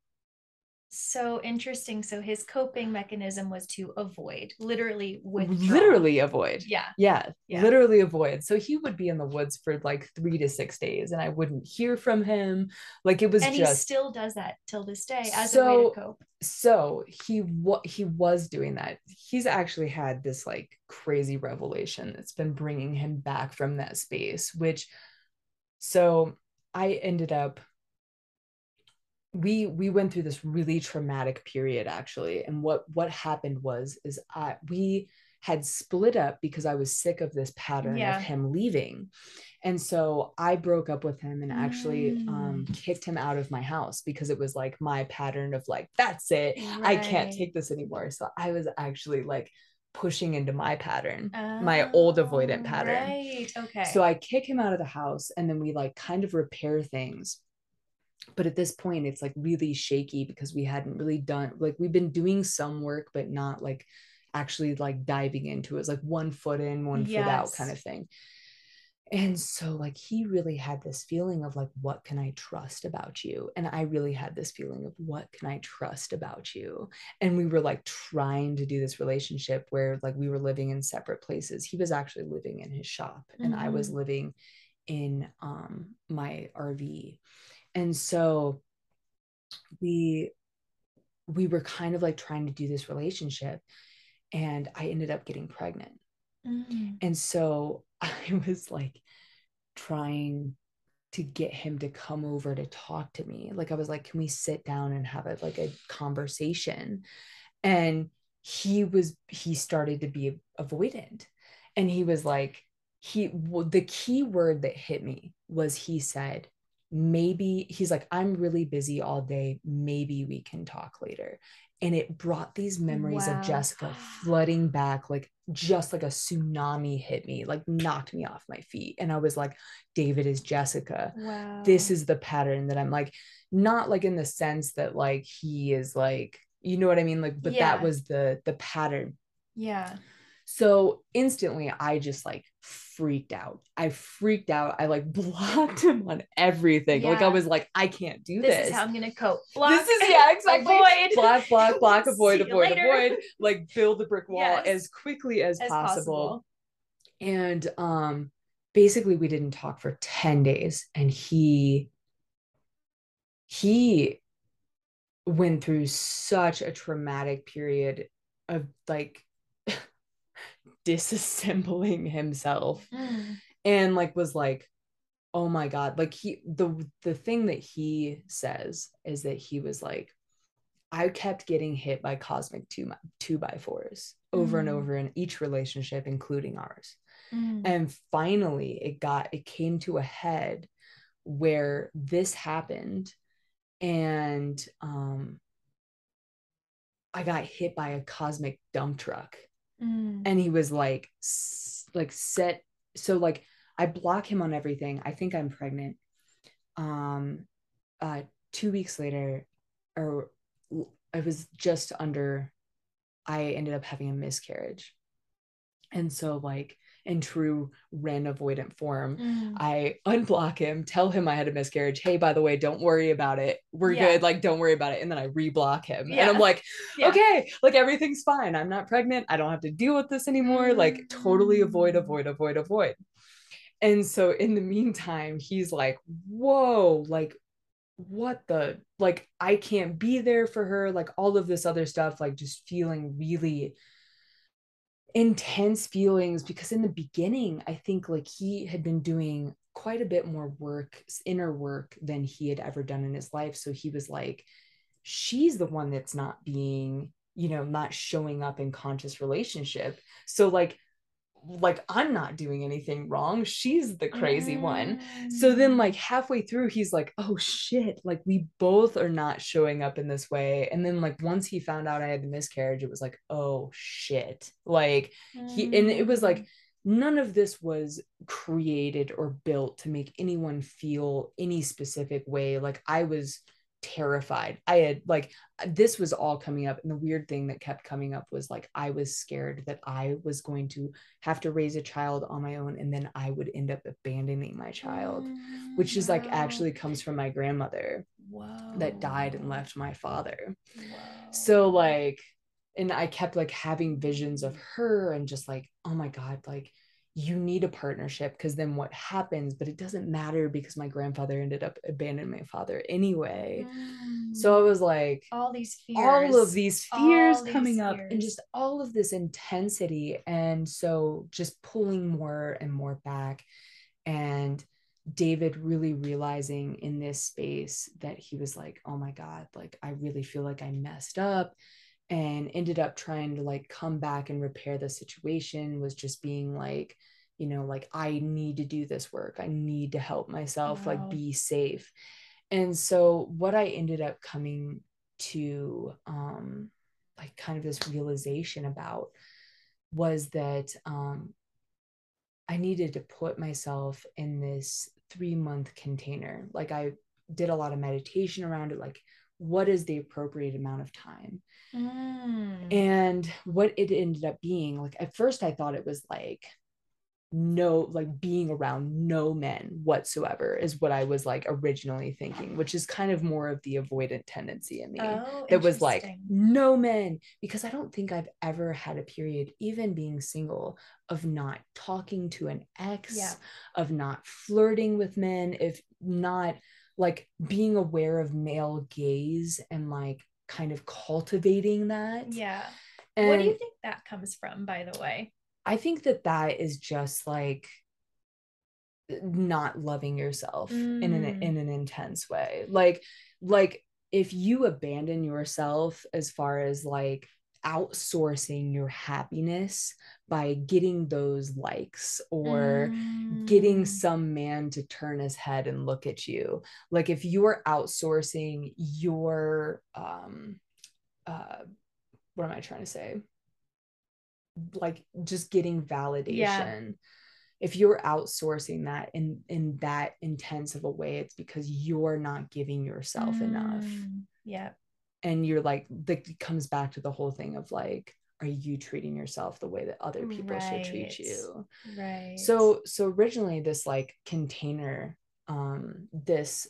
Speaker 1: So interesting. So his coping mechanism was to avoid, literally withdraw.
Speaker 2: Literally avoid.
Speaker 1: Yeah.
Speaker 2: yeah.
Speaker 1: Yeah.
Speaker 2: Literally avoid. So he would be in the woods for like three to six days and I wouldn't hear from him. Like it was
Speaker 1: and
Speaker 2: just.
Speaker 1: And he still does that till this day as
Speaker 2: so,
Speaker 1: a way to cope.
Speaker 2: So he what he was doing that. He's actually had this like crazy revelation that's been bringing him back from that space, which, so I ended up we we went through this really traumatic period actually. And what what happened was is I we had split up because I was sick of this pattern
Speaker 1: Yeah.
Speaker 2: of him leaving. And so I broke up with him and actually
Speaker 1: Mm.
Speaker 2: um, kicked him out of my house because it was like my pattern of like, that's it. I can't
Speaker 1: Right.
Speaker 2: take this anymore. So I was actually like pushing into my pattern,
Speaker 1: Oh,
Speaker 2: my old avoidant pattern.
Speaker 1: Right. Okay.
Speaker 2: So I kick him out of the house and then we like kind of repair things. But at this point, it's like really shaky because we hadn't really done, like, we've been doing some work, but not like actually like diving into it. It was like one foot in, one foot out
Speaker 1: Yes.
Speaker 2: kind of thing. And so like he really had this feeling of like, what can I trust about you? And I really had this feeling of what can I trust about you? And we were like trying to do this relationship where like we were living in separate places. He was actually living in his shop and I was
Speaker 1: Mhm.
Speaker 2: living in um my R V. And so we we were kind of like trying to do this relationship and I ended up getting pregnant.
Speaker 1: Mm.
Speaker 2: And so I was like trying to get him to come over to talk to me. Like I was like, can we sit down and have a like a conversation? And he was he started to be avoidant. And he was like, he the key word that hit me was he said, maybe he's like, I'm really busy all day. Maybe we can talk later. And it brought these memories
Speaker 1: Wow.
Speaker 2: of Jessica flooding back, like just like a tsunami hit me, like knocked me off my feet. And I was like, David is Jessica.
Speaker 1: Wow.
Speaker 2: This is the pattern that I'm like, not like in the sense that like he is like, you know what I mean? Like, but
Speaker 1: Yeah.
Speaker 2: that was the the pattern.
Speaker 1: Yeah.
Speaker 2: So instantly I just like freaked out. I freaked out. I like blocked him on everything.
Speaker 1: Yeah.
Speaker 2: Like I was like, I can't do
Speaker 1: This
Speaker 2: this.
Speaker 1: is how I'm gonna cope. Block.
Speaker 2: This is yeah, exactly.
Speaker 1: Avoid.
Speaker 2: Block, block, block, avoid,
Speaker 1: See you
Speaker 2: avoid,
Speaker 1: later.
Speaker 2: avoid. Like build the brick wall
Speaker 1: Yes.
Speaker 2: as quickly as,
Speaker 1: As
Speaker 2: possible.
Speaker 1: possible.
Speaker 2: And um basically we didn't talk for ten days and he he went through such a traumatic period of like disassembling himself
Speaker 1: Mm.
Speaker 2: and like was like, oh my god, like he the the thing that he says is that he was like, I kept getting hit by cosmic two two by fours over
Speaker 1: Mm.
Speaker 2: and over in each relationship, including ours.
Speaker 1: Mm.
Speaker 2: And finally it got it came to a head where this happened and um I got hit by a cosmic dump truck.
Speaker 1: Mm.
Speaker 2: And he was like like set, so like I block him on everything. I think I'm pregnant. Um uh two weeks later, or I was just under, I ended up having a miscarriage. And so like in true Ren avoidant form,
Speaker 1: Mm.
Speaker 2: I unblock him, tell him I had a miscarriage. Hey, by the way, don't worry about it. We're
Speaker 1: Yeah.
Speaker 2: good. Like, don't worry about it. And then I reblock him.
Speaker 1: Yeah.
Speaker 2: And I'm like,
Speaker 1: Yeah.
Speaker 2: okay, like everything's fine. I'm not pregnant. I don't have to deal with this anymore.
Speaker 1: Mm.
Speaker 2: Like totally avoid, avoid, avoid, avoid. And so in the meantime, he's like, whoa, like what the, like I can't be there for her, like all of this other stuff, like just feeling really intense feelings. Because in the beginning I think like he had been doing quite a bit more work, inner work, than he had ever done in his life. So he was like, she's the one that's not being, you know, not showing up in conscious relationship. So like like I'm not doing anything wrong, she's the crazy mm. one. So then like halfway through he's like, oh shit, like we both are not showing up in this way. And then like once he found out I had the miscarriage, it was like, oh shit, like he, and it was like none of this was created or built to make anyone feel any specific way. Like I was terrified. I had like, this was all coming up. And the weird thing that kept coming up was like, I was scared that I was going to have to raise a child on my own. And then I would end up abandoning my child, mm, which is wow. like actually comes from my grandmother. Whoa. That died and left my father. Whoa. So like, and I kept like having visions of her and just like, oh my God, like you need a partnership, because then what happens, but it doesn't matter because my grandfather ended up abandoning my father anyway. Mm. So I was like,
Speaker 1: all these fears,
Speaker 2: all of these fears
Speaker 1: all
Speaker 2: coming
Speaker 1: these
Speaker 2: up
Speaker 1: fears.
Speaker 2: And just all of this intensity. And so just pulling more and more back, and David really realizing in this space that he was like, oh my God, like I really feel like I messed up. and ended up trying to like come back and repair the situation, was just being like, you know, like, I need to do this work. I need to help myself,
Speaker 1: Wow.
Speaker 2: like, be safe. And so what I ended up coming to, um, like kind of this realization about was that um, I needed to put myself in this three month container. Like, I did a lot of meditation around it. Like, what is the appropriate amount of time?
Speaker 1: Mm.
Speaker 2: And what it ended up being, like, at first I thought it was like, no, like being around no men whatsoever is what I was like originally thinking, which is kind of more of the avoidant tendency in me.
Speaker 1: Oh,
Speaker 2: that was like,
Speaker 1: interesting.
Speaker 2: no men, because I don't think I've ever had a period, even being single, of not talking to an ex,
Speaker 1: Yeah.
Speaker 2: of not flirting with men, if not like being aware of male gaze and like kind of cultivating that.
Speaker 1: Yeah.
Speaker 2: And
Speaker 1: what do you think that comes from, by the way?
Speaker 2: I think that that is just like not loving yourself
Speaker 1: Mm.
Speaker 2: in an in an intense way. Like like if you abandon yourself as far as like outsourcing your happiness by getting those likes or
Speaker 1: mm.
Speaker 2: getting some man to turn his head and look at you, like if you're outsourcing your um uh what am I trying to say, like just getting validation, yeah. If you're outsourcing that in in that intense of a way, it's because you're not giving yourself mm, enough.
Speaker 1: Yeah.
Speaker 2: And you're like, that comes back to the whole thing of like, are you treating yourself the way that other people right. should treat you?
Speaker 1: Right.
Speaker 2: So so originally this like container, um, this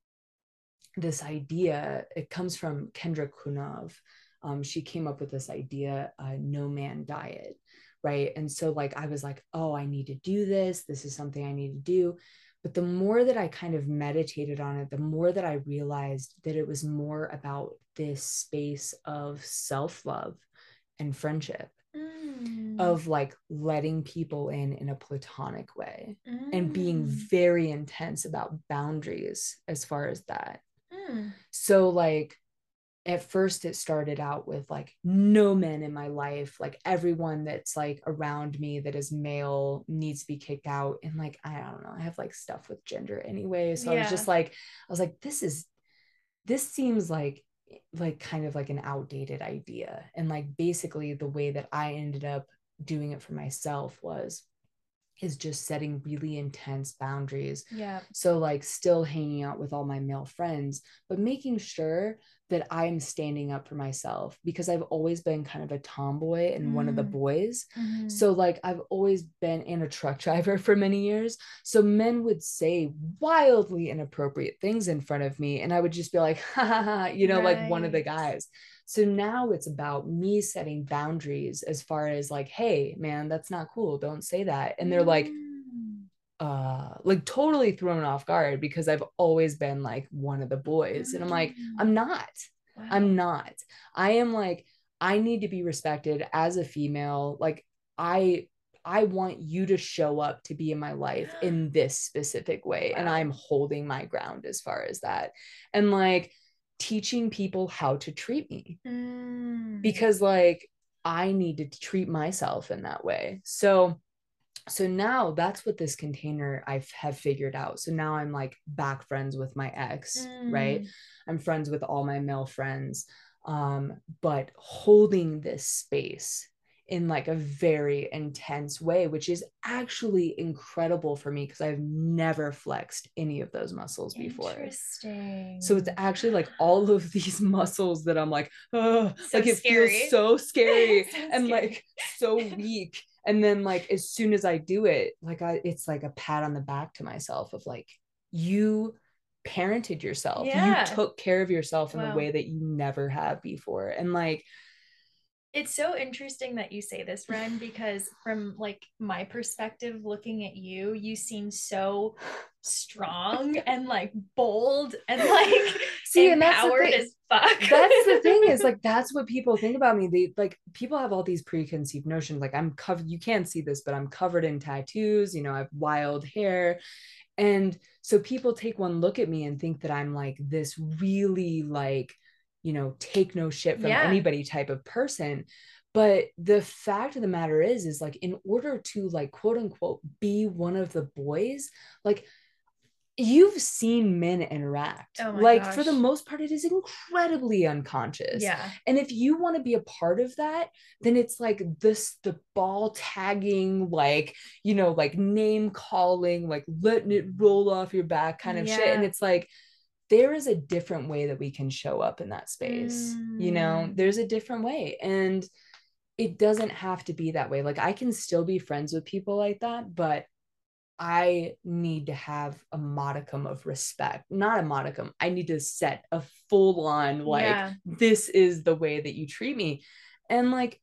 Speaker 2: this idea, it comes from Kendra Kunov. Um, she came up with this idea, uh, no man diet. Right. And so like, I was like, oh, I need to do this. This is something I need to do. But the more that I kind of meditated on it, the more that I realized that it was more about this space of self-love and friendship, mm. of like letting people in in a platonic way, mm. and being very intense about boundaries as far as that. Mm. So like, at first it started out with like no men in my life, like everyone that's like around me that is male needs to be kicked out. And like, I don't know, I have like stuff with gender anyway. So yeah. I was just like, I was like, this is, this seems like, like kind of like an outdated idea. And like, basically the way that I ended up doing it for myself was, is just setting really intense boundaries.
Speaker 1: Yeah.
Speaker 2: So like still hanging out with all my male friends, but making sure that I'm standing up for myself, because I've always been kind of a tomboy and mm. one of the boys. Mm-hmm. So like I've always been in a truck driver for many years. So men would say wildly inappropriate things in front of me. And I would just be like, ha ha ha, you know, right. like one of the guys. So now it's about me setting boundaries as far as like, hey, man, that's not cool. Don't say that. And they're mm. like, uh, like totally thrown off guard, because I've always been like one of the boys. Mm. And I'm like, I'm not. Wow. I'm not. I am like, I need to be respected as a female. Like I I want you to show up to be in my life in this specific way. Wow. And I'm holding my ground as far as that. And like teaching people how to treat me, mm. because like I need to treat myself in that way. So so now that's what this container I have figured out. So now I'm like back friends with my ex, mm. right? I'm friends with all my male friends, um, but holding this space in like a very intense way, which is actually incredible for me because I've never flexed any of those muscles before.
Speaker 1: Interesting.
Speaker 2: So it's actually like all of these muscles that I'm like, oh,
Speaker 1: so
Speaker 2: like it
Speaker 1: scary.
Speaker 2: feels so scary
Speaker 1: so
Speaker 2: and
Speaker 1: scary.
Speaker 2: like so weak. And then like, as soon as I do it, like I, it's like a pat on the back to myself of like, you parented yourself. Yeah. You took care of yourself in wow. a way that you never have before. And like,
Speaker 1: it's so interesting that you say this, Ren, because from like my perspective, looking at you, you seem so strong and like bold and like See, empowered and as fuck.
Speaker 2: That's the thing, is like, that's what people think about me. They like, people have all these preconceived notions. Like I'm covered, you can't see this, but I'm covered in tattoos, you know, I have wild hair. And so people take one look at me and think that I'm like this really like you know, take no shit from
Speaker 1: Yeah.
Speaker 2: anybody type of person. But the fact of the matter is, is like, in order to like, quote unquote, be one of the boys, like, you've seen men interact.
Speaker 1: Oh my
Speaker 2: like
Speaker 1: gosh.
Speaker 2: for the most part, it is incredibly unconscious.
Speaker 1: Yeah.
Speaker 2: And if you want to be a part of that, then it's like this, the ball tagging, like, you know, like name calling, like letting it roll off your back kind of
Speaker 1: Yeah.
Speaker 2: shit. And it's like, there is a different way that we can show up in that space.
Speaker 1: Mm.
Speaker 2: You know, there's a different way. And it doesn't have to be that way. Like I can still be friends with people like that, but I need to have a modicum of respect, not a modicum. I need to set a full on, like, yeah. This is the way that you treat me. And like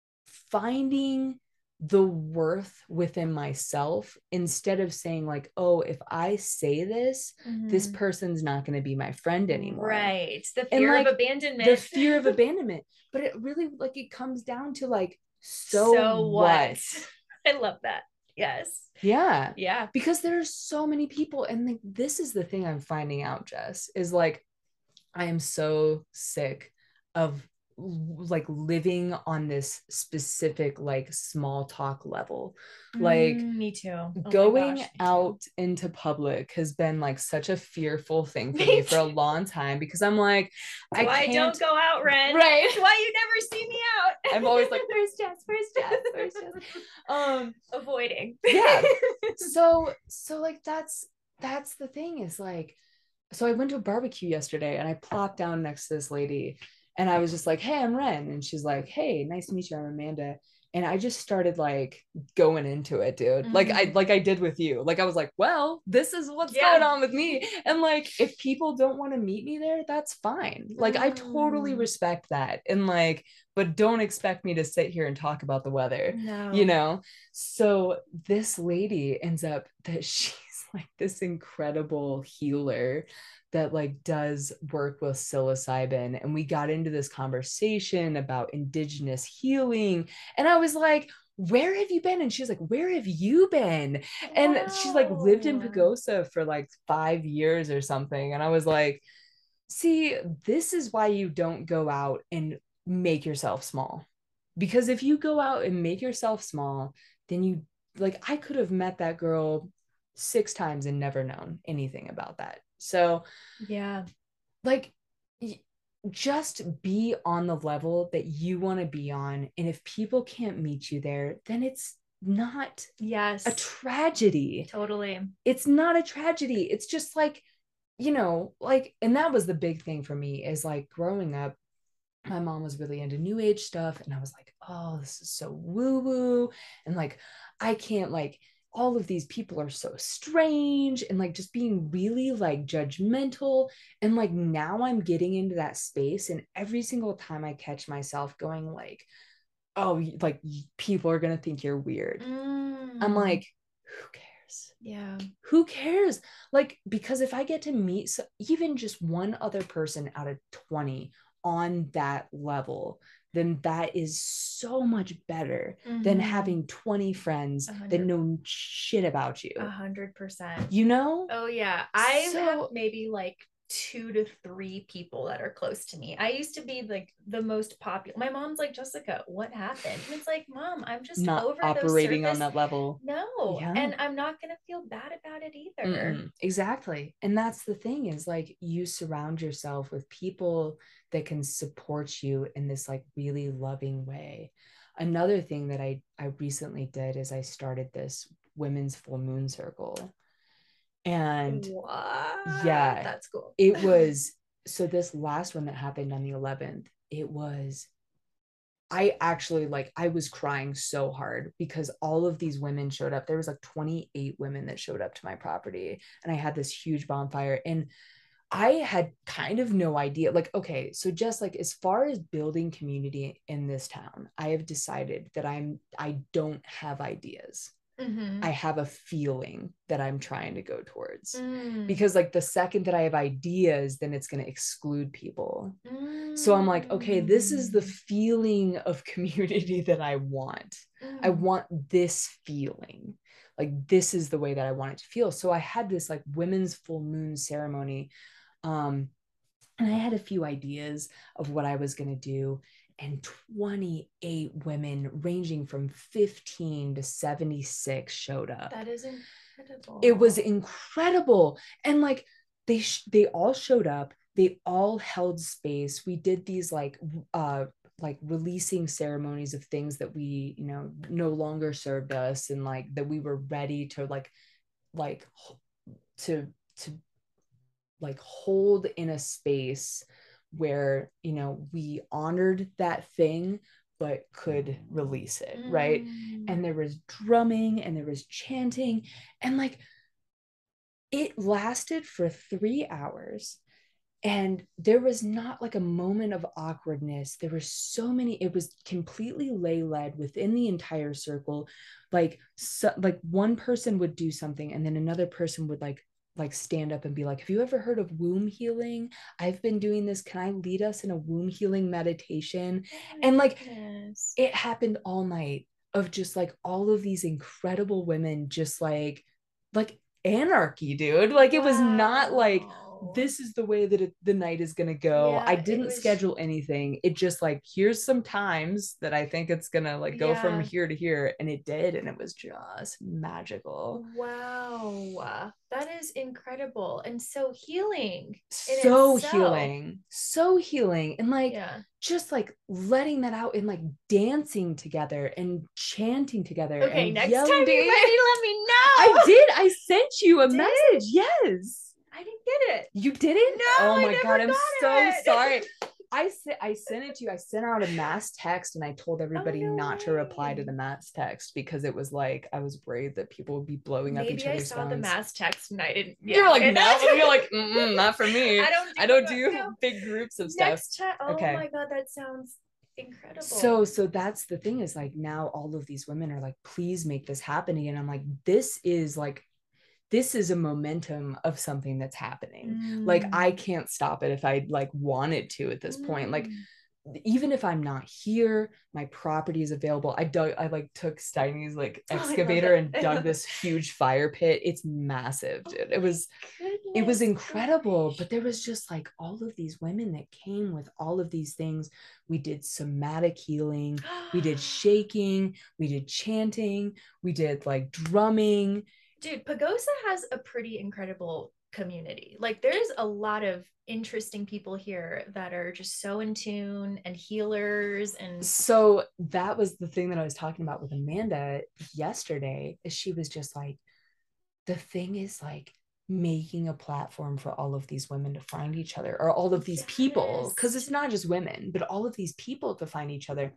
Speaker 2: finding the worth within myself instead of saying like, oh, if I say this, mm-hmm. this person's not going to be my friend anymore.
Speaker 1: Right. The fear and, like, of abandonment.
Speaker 2: The fear of abandonment. But it really, like, it comes down to like, so, so what? what?
Speaker 1: I love that. Yes.
Speaker 2: Yeah.
Speaker 1: Yeah.
Speaker 2: Because there's so many people. And like, this is the thing I'm finding out, Jess, is like, I am so sick of like living on this specific, like small talk level. Like
Speaker 1: mm, me too. Oh
Speaker 2: going
Speaker 1: gosh,
Speaker 2: out
Speaker 1: too.
Speaker 2: into public has been like such a fearful thing for me for a long time, because I'm like,
Speaker 1: I why
Speaker 2: can't
Speaker 1: don't go out, Ren.
Speaker 2: Right.
Speaker 1: That's why you never see me out.
Speaker 2: I'm always like, where's Jess? Where's Jess? Where's Jess? Um,
Speaker 1: avoiding.
Speaker 2: Yeah. So, so like that's that's the thing is like, so I went to a barbecue yesterday and I plopped down next to this lady and I was just like, hey, I'm Ren. And she's like, hey, nice to meet you. I'm Amanda. And I just started like going into it, dude. Mm-hmm. Like I like I did with you. Like I was like, well, this is what's yeah. going on with me. And like if people don't want to meet me there, that's fine. Like mm. I totally respect that. And like, but don't expect me to sit here and talk about the weather.
Speaker 1: No.
Speaker 2: You know? So this lady ends up that she's like this incredible healer that like does work with psilocybin. And we got into this conversation about indigenous healing. And I was like, where have you been? And she's like, where have you been? And wow. She's like lived in Pagosa for like five years or something. And I was like, see, this is why you don't go out and make yourself small. Because if you go out and make yourself small, then you like, I could have met that girl six times and never known anything about that. So
Speaker 1: yeah,
Speaker 2: like just be on the level that you want to be on. And if people can't meet you there, then it's not
Speaker 1: yes
Speaker 2: a tragedy.
Speaker 1: Totally.
Speaker 2: It's not a tragedy. It's just like, you know, like, and that was the big thing for me is like growing up, my mom was really into new age stuff. And I was like, oh, this is so woo woo. And like, I can't like, all of these people are so strange and like just being really like judgmental. And like now I'm getting into that space and every single time I catch myself going like, oh, like people are going to think you're weird. Mm. I'm like, who cares?
Speaker 1: Yeah.
Speaker 2: Who cares? Like, because if I get to meet so, even just one other person out of twenty on that level, then that is so much better mm-hmm. than having twenty friends one hundred that know shit about you.
Speaker 1: A hundred percent.
Speaker 2: You know?
Speaker 1: Oh yeah. I so, have maybe like two to three people that are close to me. I used to be like the most popular. My mom's like, Jessica, what happened? And it's like, Mom, I'm just
Speaker 2: not
Speaker 1: over
Speaker 2: operating
Speaker 1: those
Speaker 2: on that level.
Speaker 1: No.
Speaker 2: Yeah.
Speaker 1: And I'm not going to feel bad about it either.
Speaker 2: Mm-mm. Exactly. And that's the thing is like you surround yourself with people that can support you in this like really loving way. Another thing that I, I recently did is I started this women's full moon circle. And
Speaker 1: what?
Speaker 2: Yeah,
Speaker 1: that's cool.
Speaker 2: It was, so this last one that happened on the eleventh, it was, I actually like, I was crying so hard because all of these women showed up. There was like twenty-eight women that showed up to my property and I had this huge bonfire and I had kind of no idea. Like, okay, so just like as far as building community in this town, I have decided that I'm, I don't have ideas. Mm-hmm. I have a feeling that I'm trying to go towards mm. because like the second that I have ideas, then it's going to exclude people. Mm. So I'm like, okay, this is the feeling of community that I want. Mm. I want this feeling. Like, this is the way that I want it to feel. So I had this like women's full moon ceremony. Um, And I had a few ideas of what I was going to do. And twenty-eight women ranging from fifteen to seventy-six showed up.
Speaker 1: That is incredible.
Speaker 2: It was incredible. And like they sh- they all showed up. They all held space. We did these like uh like releasing ceremonies of things that we, you know, no longer served us, and like that we were ready to like like to to like hold in a space where, you know, we honored that thing but could release it, right?
Speaker 1: Mm.
Speaker 2: And there was drumming and there was chanting, and like it lasted for three hours, and there was not like a moment of awkwardness. There were so many, it was completely lay led within the entire circle. Like so, like one person would do something and then another person would like like stand up and be like, have you ever heard of womb healing? I've been doing this. Can I lead us in a womb healing meditation? Oh, and like goodness. It happened all night of just like all of these incredible women, just like like anarchy, dude. Like, wow. It was not like, this is the way that it, the night is going to go. Yeah, I didn't was... schedule anything. It just like, here's some times that I think it's going to like go yeah. from here to here. And it did. And it was just magical.
Speaker 1: Wow. That is incredible. And so healing.
Speaker 2: So healing. So healing. And like, yeah. just like letting that out and like dancing together and chanting together.
Speaker 1: Okay,
Speaker 2: and
Speaker 1: next time you're ready, let me know.
Speaker 2: I did. I sent you a did? message. Yes.
Speaker 1: I didn't get it.
Speaker 2: You didn't?
Speaker 1: No,
Speaker 2: oh my
Speaker 1: I never
Speaker 2: god, I'm
Speaker 1: got
Speaker 2: so
Speaker 1: it.
Speaker 2: sorry. I sent I sent it to you. I sent out a mass text and I told everybody oh, no not way. to reply to the mass text because it was like I was worried that people would be blowing
Speaker 1: Maybe
Speaker 2: up each other's
Speaker 1: I saw
Speaker 2: phones.
Speaker 1: the mass text and I didn't. Yeah.
Speaker 2: You're like no, you're like not for me.
Speaker 1: I don't. Do
Speaker 2: I don't do
Speaker 1: no.
Speaker 2: big groups of
Speaker 1: Next
Speaker 2: stuff.
Speaker 1: time. Oh okay. my god, that sounds incredible.
Speaker 2: So so that's the thing is like now all of these women are like, please make this happen again. I'm like, this is like. This is a momentum of something that's happening. Mm. Like I can't stop it if I like wanted to at this mm. point. Like even if I'm not here, my property is available. I dug, I like took Steiny's like excavator oh, and dug this huge fire pit. It's massive, dude. Oh it was, goodness. It was incredible. But there was just like all of these women that came with all of these things. We did somatic healing. We did shaking. We did chanting. We did like drumming.
Speaker 1: Dude, Pagosa has a pretty incredible community. Like there's a lot of interesting people here that are just so in tune and healers. And
Speaker 2: so that was the thing that I was talking about with Amanda yesterday, is she was just like, the thing is like making a platform for all of these women to find each other, or all of these yes. people, because it's not just women, but all of these people to find each other.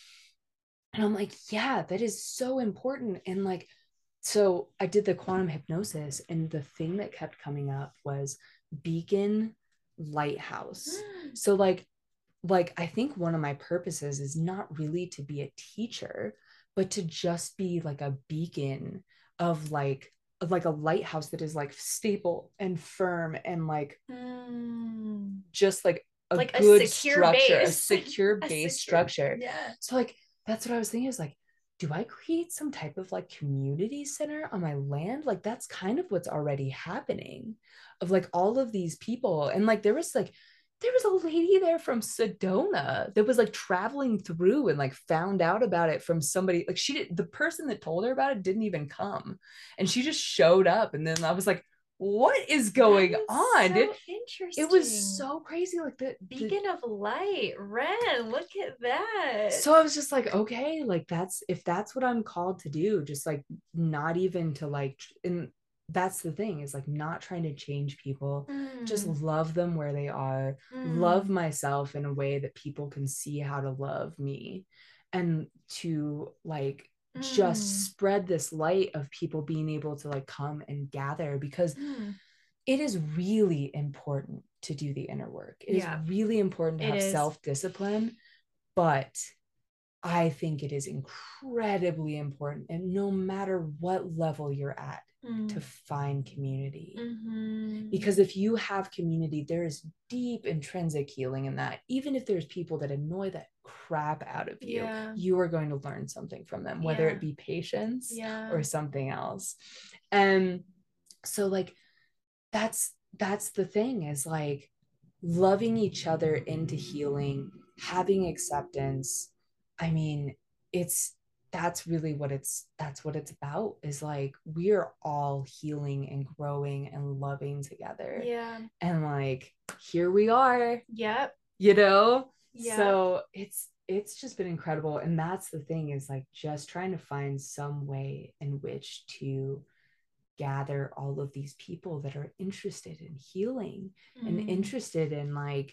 Speaker 2: And I'm like, yeah, that is so important. And like, so I did the quantum hypnosis, and the thing that kept coming up was Beacon Lighthouse. So like, like I think one of my purposes is not really to be a teacher, but to just be like a beacon of like, of like a lighthouse that is like stable and firm and like mm. just like a like good a structure, base. a secure a base secure, structure.
Speaker 1: Yeah.
Speaker 2: So like, that's what I was thinking is like, do I create some type of like community center on my land? Like that's kind of what's already happening, of like all of these people. And like there was like there was a lady there from Sedona that was like traveling through and like found out about it from somebody. Like she did, the person that told her about it didn't even come, and she just showed up. And then I was like, what is going on?
Speaker 1: So
Speaker 2: Dude?
Speaker 1: Interesting.
Speaker 2: It was so crazy. Like the
Speaker 1: beacon the, of light, Ren, look at that.
Speaker 2: So I was just like, okay, like that's, if that's what I'm called to do, just like not even to like, and that's the thing is like not trying to change people, mm. just love them where they are, mm. love myself in a way that people can see how to love me, and to like just mm. spread this light of people being able to like come and gather, because mm. it is really important to do the inner work. It yeah. is really important to it have is. self-discipline, but I think it is incredibly important, and no matter what level you're at, mm. to find community. Mm-hmm. Because if you have community, there is deep intrinsic healing in that. Even if there's people that annoy the crap out of you, yeah. you are going to learn something from them, whether yeah. it be patience yeah. or something else. And so like, that's, that's the thing is like, loving each other into healing, having acceptance. I mean, it's that's really what it's that's what it's about, is like we're all healing and growing and loving together.
Speaker 1: Yeah.
Speaker 2: And like here we are.
Speaker 1: Yep.
Speaker 2: You know?
Speaker 1: Yeah.
Speaker 2: So it's it's just been incredible. And that's the thing, is like just trying to find some way in which to gather all of these people that are interested in healing mm. and interested in like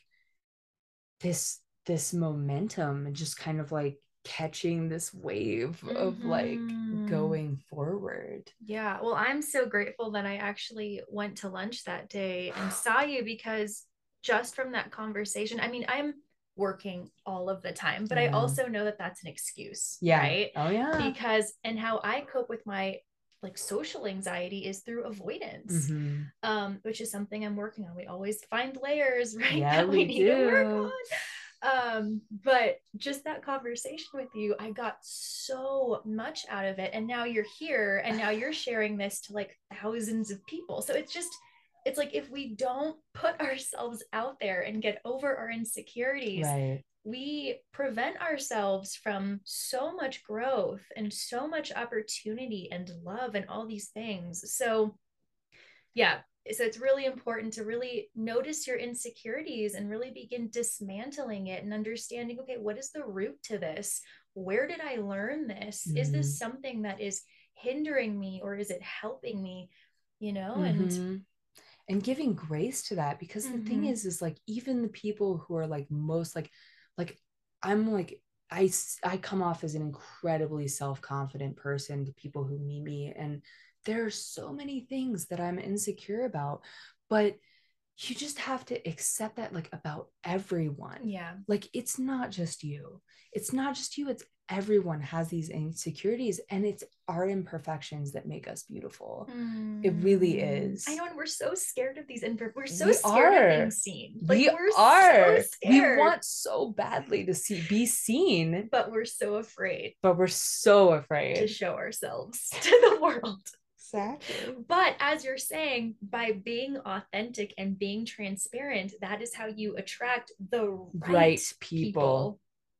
Speaker 2: this this momentum and just kind of like catching this wave mm-hmm. of like going forward.
Speaker 1: Yeah. Well, I'm so grateful that I actually went to lunch that day and saw you, because just from that conversation, I mean, I'm working all of the time, but yeah. I also know that that's an excuse.
Speaker 2: Yeah.
Speaker 1: Right.
Speaker 2: Oh yeah.
Speaker 1: Because, and how I cope with my like social anxiety is through avoidance, mm-hmm. um, which is something I'm working on. We always find layers, right?
Speaker 2: Yeah,
Speaker 1: that we,
Speaker 2: we
Speaker 1: need
Speaker 2: do.
Speaker 1: to work on. Um, but just that conversation with you, I got so much out of it. And now you're here, and now you're sharing this to like thousands of people. So it's just, it's like, if we don't put ourselves out there and get over our insecurities,
Speaker 2: right.
Speaker 1: we prevent ourselves from so much growth and so much opportunity and love and all these things. So yeah, so it's really important to really notice your insecurities and really begin dismantling it and understanding, okay, what is the root to this? Where did I learn this? Mm-hmm. Is this something that is hindering me, or is it helping me? You know, mm-hmm. and
Speaker 2: and giving grace to that, because the mm-hmm. thing is, is like, even the people who are like most like, like I'm like, I, I come off as an incredibly self-confident person to people who meet me. And there are so many things that I'm insecure about, but you just have to accept that, like, about everyone.
Speaker 1: Yeah.
Speaker 2: Like, it's not just you. It's not just you. It's everyone has these insecurities, and it's our imperfections that make us beautiful. Mm. It really is.
Speaker 1: I know. And we're so scared of these imperfections. We're so
Speaker 2: we
Speaker 1: scared
Speaker 2: are.
Speaker 1: of being seen. Like,
Speaker 2: we
Speaker 1: we're
Speaker 2: are.
Speaker 1: so scared.
Speaker 2: We want so badly to see, be seen.
Speaker 1: But we're so afraid.
Speaker 2: But we're so afraid
Speaker 1: to show ourselves to the world.
Speaker 2: Exactly.
Speaker 1: But as you're saying, by being authentic and being transparent, that is how you attract the right, right people. people.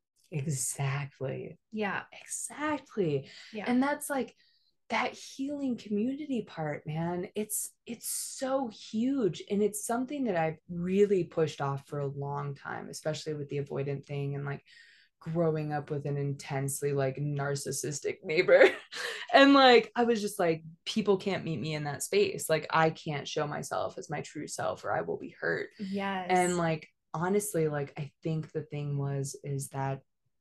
Speaker 2: Exactly.
Speaker 1: Yeah.
Speaker 2: Exactly.
Speaker 1: Yeah.
Speaker 2: And that's like that healing community part, man. It's it's so huge. And it's something that I've really pushed off for a long time, especially with the avoidant thing and like growing up with an intensely like narcissistic neighbor. And like I was just like, people can't meet me in that space. Like I can't show myself as my true self, or I will be hurt.
Speaker 1: Yes.
Speaker 2: And like honestly, like I think the thing was is that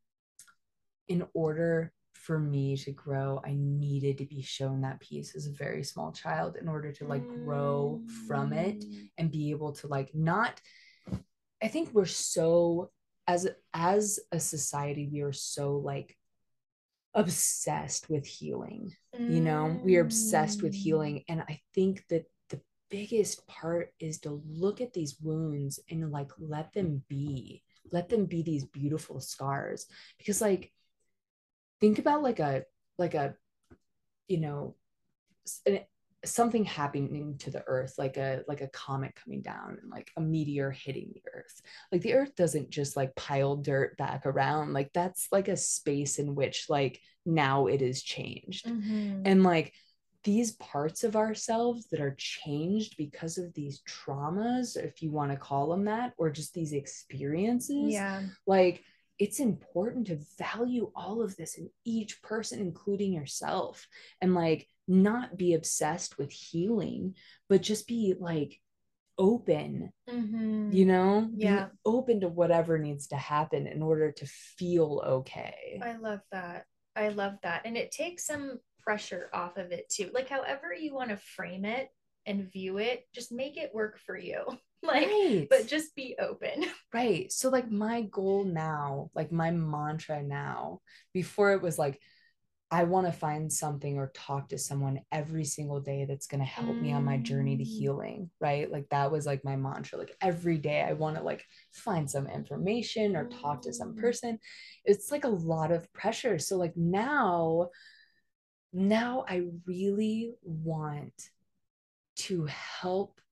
Speaker 2: in order for me to grow, I needed to be shown that piece as a very small child in order to like mm. grow from it and be able to like not, I think we're so as as a society, we are so like obsessed with healing. Mm. You know, we are obsessed with healing. And I think that the biggest part is to look at these wounds and like let them be, let them be these beautiful scars. Because like think about like a like a you know something happening to the earth, like a like a comet coming down and like a meteor hitting the earth. Like the earth doesn't just like pile dirt back around. Like that's like a space in which like now it is changed. Mm-hmm. And like these parts of ourselves that are changed because of these traumas, if you want to call them that, or just these experiences,
Speaker 1: yeah,
Speaker 2: like it's important to value all of this in each person, including yourself, and like not be obsessed with healing, but just be like open, mm-hmm. you know,
Speaker 1: yeah,
Speaker 2: be open to whatever needs to happen in order to feel okay.
Speaker 1: I love that. I love that. And it takes some pressure off of it too. Like however you want to frame it and view it, just make it work for you. Like, right. But just be open.
Speaker 2: Right. So like my goal now, like my mantra now, before it was like, I want to find something or talk to someone every single day that's going to help mm. me on my journey to healing. Right. Like that was like my mantra. Like every day I want to like find some information or talk to some person. It's like a lot of pressure. So like now, now I really want to help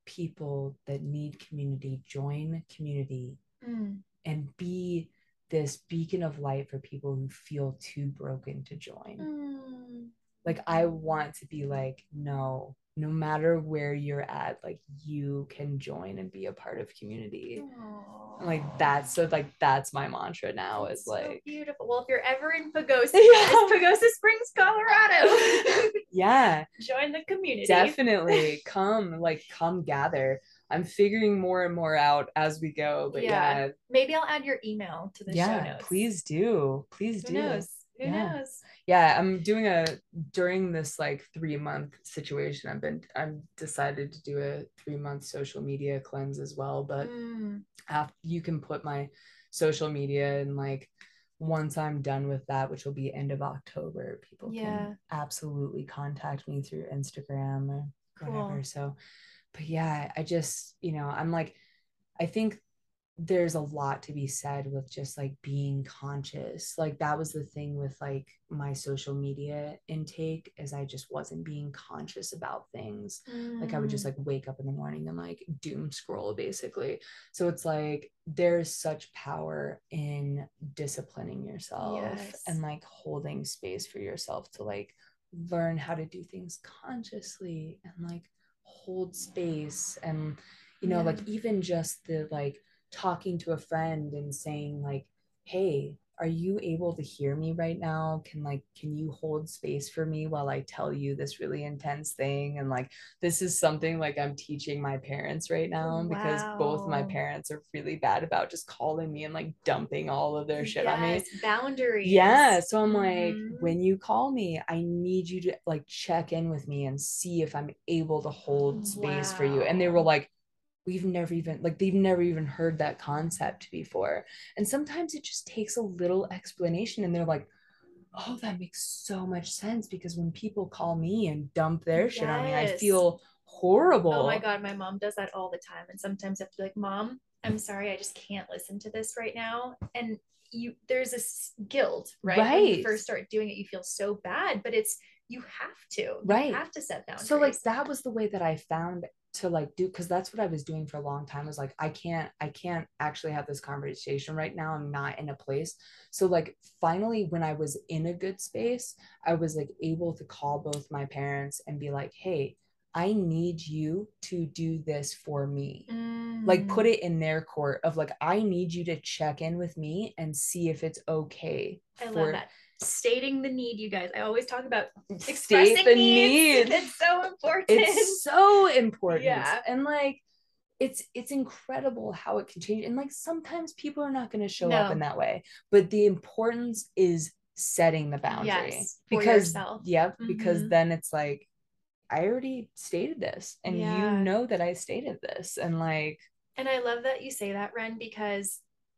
Speaker 2: people that need community join community
Speaker 1: Mm.
Speaker 2: and be this beacon of light for people who feel too broken to join.
Speaker 1: Mm.
Speaker 2: Like, I want to be like, no, no matter where you're at, like, you can join and be a part of community. And like, that's so like that's my mantra now. That's is like
Speaker 1: so beautiful. Well, if you're ever in Pagosa,
Speaker 2: yeah.
Speaker 1: Pagosa Springs, Colorado,
Speaker 2: yeah,
Speaker 1: join the community.
Speaker 2: Definitely come, like, come gather. I'm figuring more and more out as we go, but yeah, yeah.
Speaker 1: Maybe I'll add your email to the
Speaker 2: yeah,
Speaker 1: show notes.
Speaker 2: Please do. Please
Speaker 1: Who
Speaker 2: do.
Speaker 1: knows? Who
Speaker 2: yeah.
Speaker 1: knows?
Speaker 2: Yeah, I'm doing a during this like three month situation. I've been I'm decided to do a three month social media cleanse as well. But
Speaker 1: mm.
Speaker 2: after, you can put my social media and like once I'm done with that, which will be end of October, people yeah. can absolutely contact me through Instagram or whatever. Cool. So, but yeah, I just you know I'm like I think. There's a lot to be said with just like being conscious. Like that was the thing with like my social media intake is I just wasn't being conscious about things. Mm. Like I would just like wake up in the morning and like doom scroll basically. So it's like there's such power in disciplining yourself yes. and like holding space for yourself to like learn how to do things consciously and like hold space and you know yeah. like even just the like talking to a friend and saying like, hey, are you able to hear me right now? Can like, can you hold space for me while I tell you this really intense thing? And like, this is something like I'm teaching my parents right now wow. because both my parents are really bad about just calling me and like dumping all of their shit yes, on me.
Speaker 1: Boundaries.
Speaker 2: Yeah. So I'm mm-hmm. like, when you call me, I need you to like check in with me and see if I'm able to hold space wow. for you. And they were like, we've never even like they've never even heard that concept before. And sometimes it just takes a little explanation and they're like, oh, that makes so much sense because when people call me and dump their yes. shit on me, I feel horrible.
Speaker 1: Oh my God, my mom does that all the time. And sometimes I have to be like, Mom, I'm sorry, I just can't listen to this right now. And you there's this guilt, right? right? When you first start doing it, you feel so bad, but it's you have to. Right. You have to set boundaries.
Speaker 2: So like that was the way that I found to like do because that's what I was doing for a long time was like I can't I can't actually have this conversation right now. I'm not in a place. So like finally when I was in a good space, I was like able to call both my parents and be like, hey, I need you to do this for me. Mm. Like put it in their court of like, I need you to check in with me and see if it's okay.
Speaker 1: I
Speaker 2: for-
Speaker 1: love that. Stating the need, you guys. I always talk about
Speaker 2: expressing
Speaker 1: State the
Speaker 2: needs.
Speaker 1: Need. It's so important.
Speaker 2: It's so important.
Speaker 1: Yeah.
Speaker 2: And like, it's it's incredible how it can change. And like, sometimes people are not going to show
Speaker 1: no.
Speaker 2: up in that way. But the importance is setting the boundary.
Speaker 1: Yes, for
Speaker 2: because,
Speaker 1: yourself.
Speaker 2: Yep.
Speaker 1: Mm-hmm.
Speaker 2: Because then it's like, I already stated this. And yeah. you know that I stated this. And like.
Speaker 1: And I love that you say that, Ren, because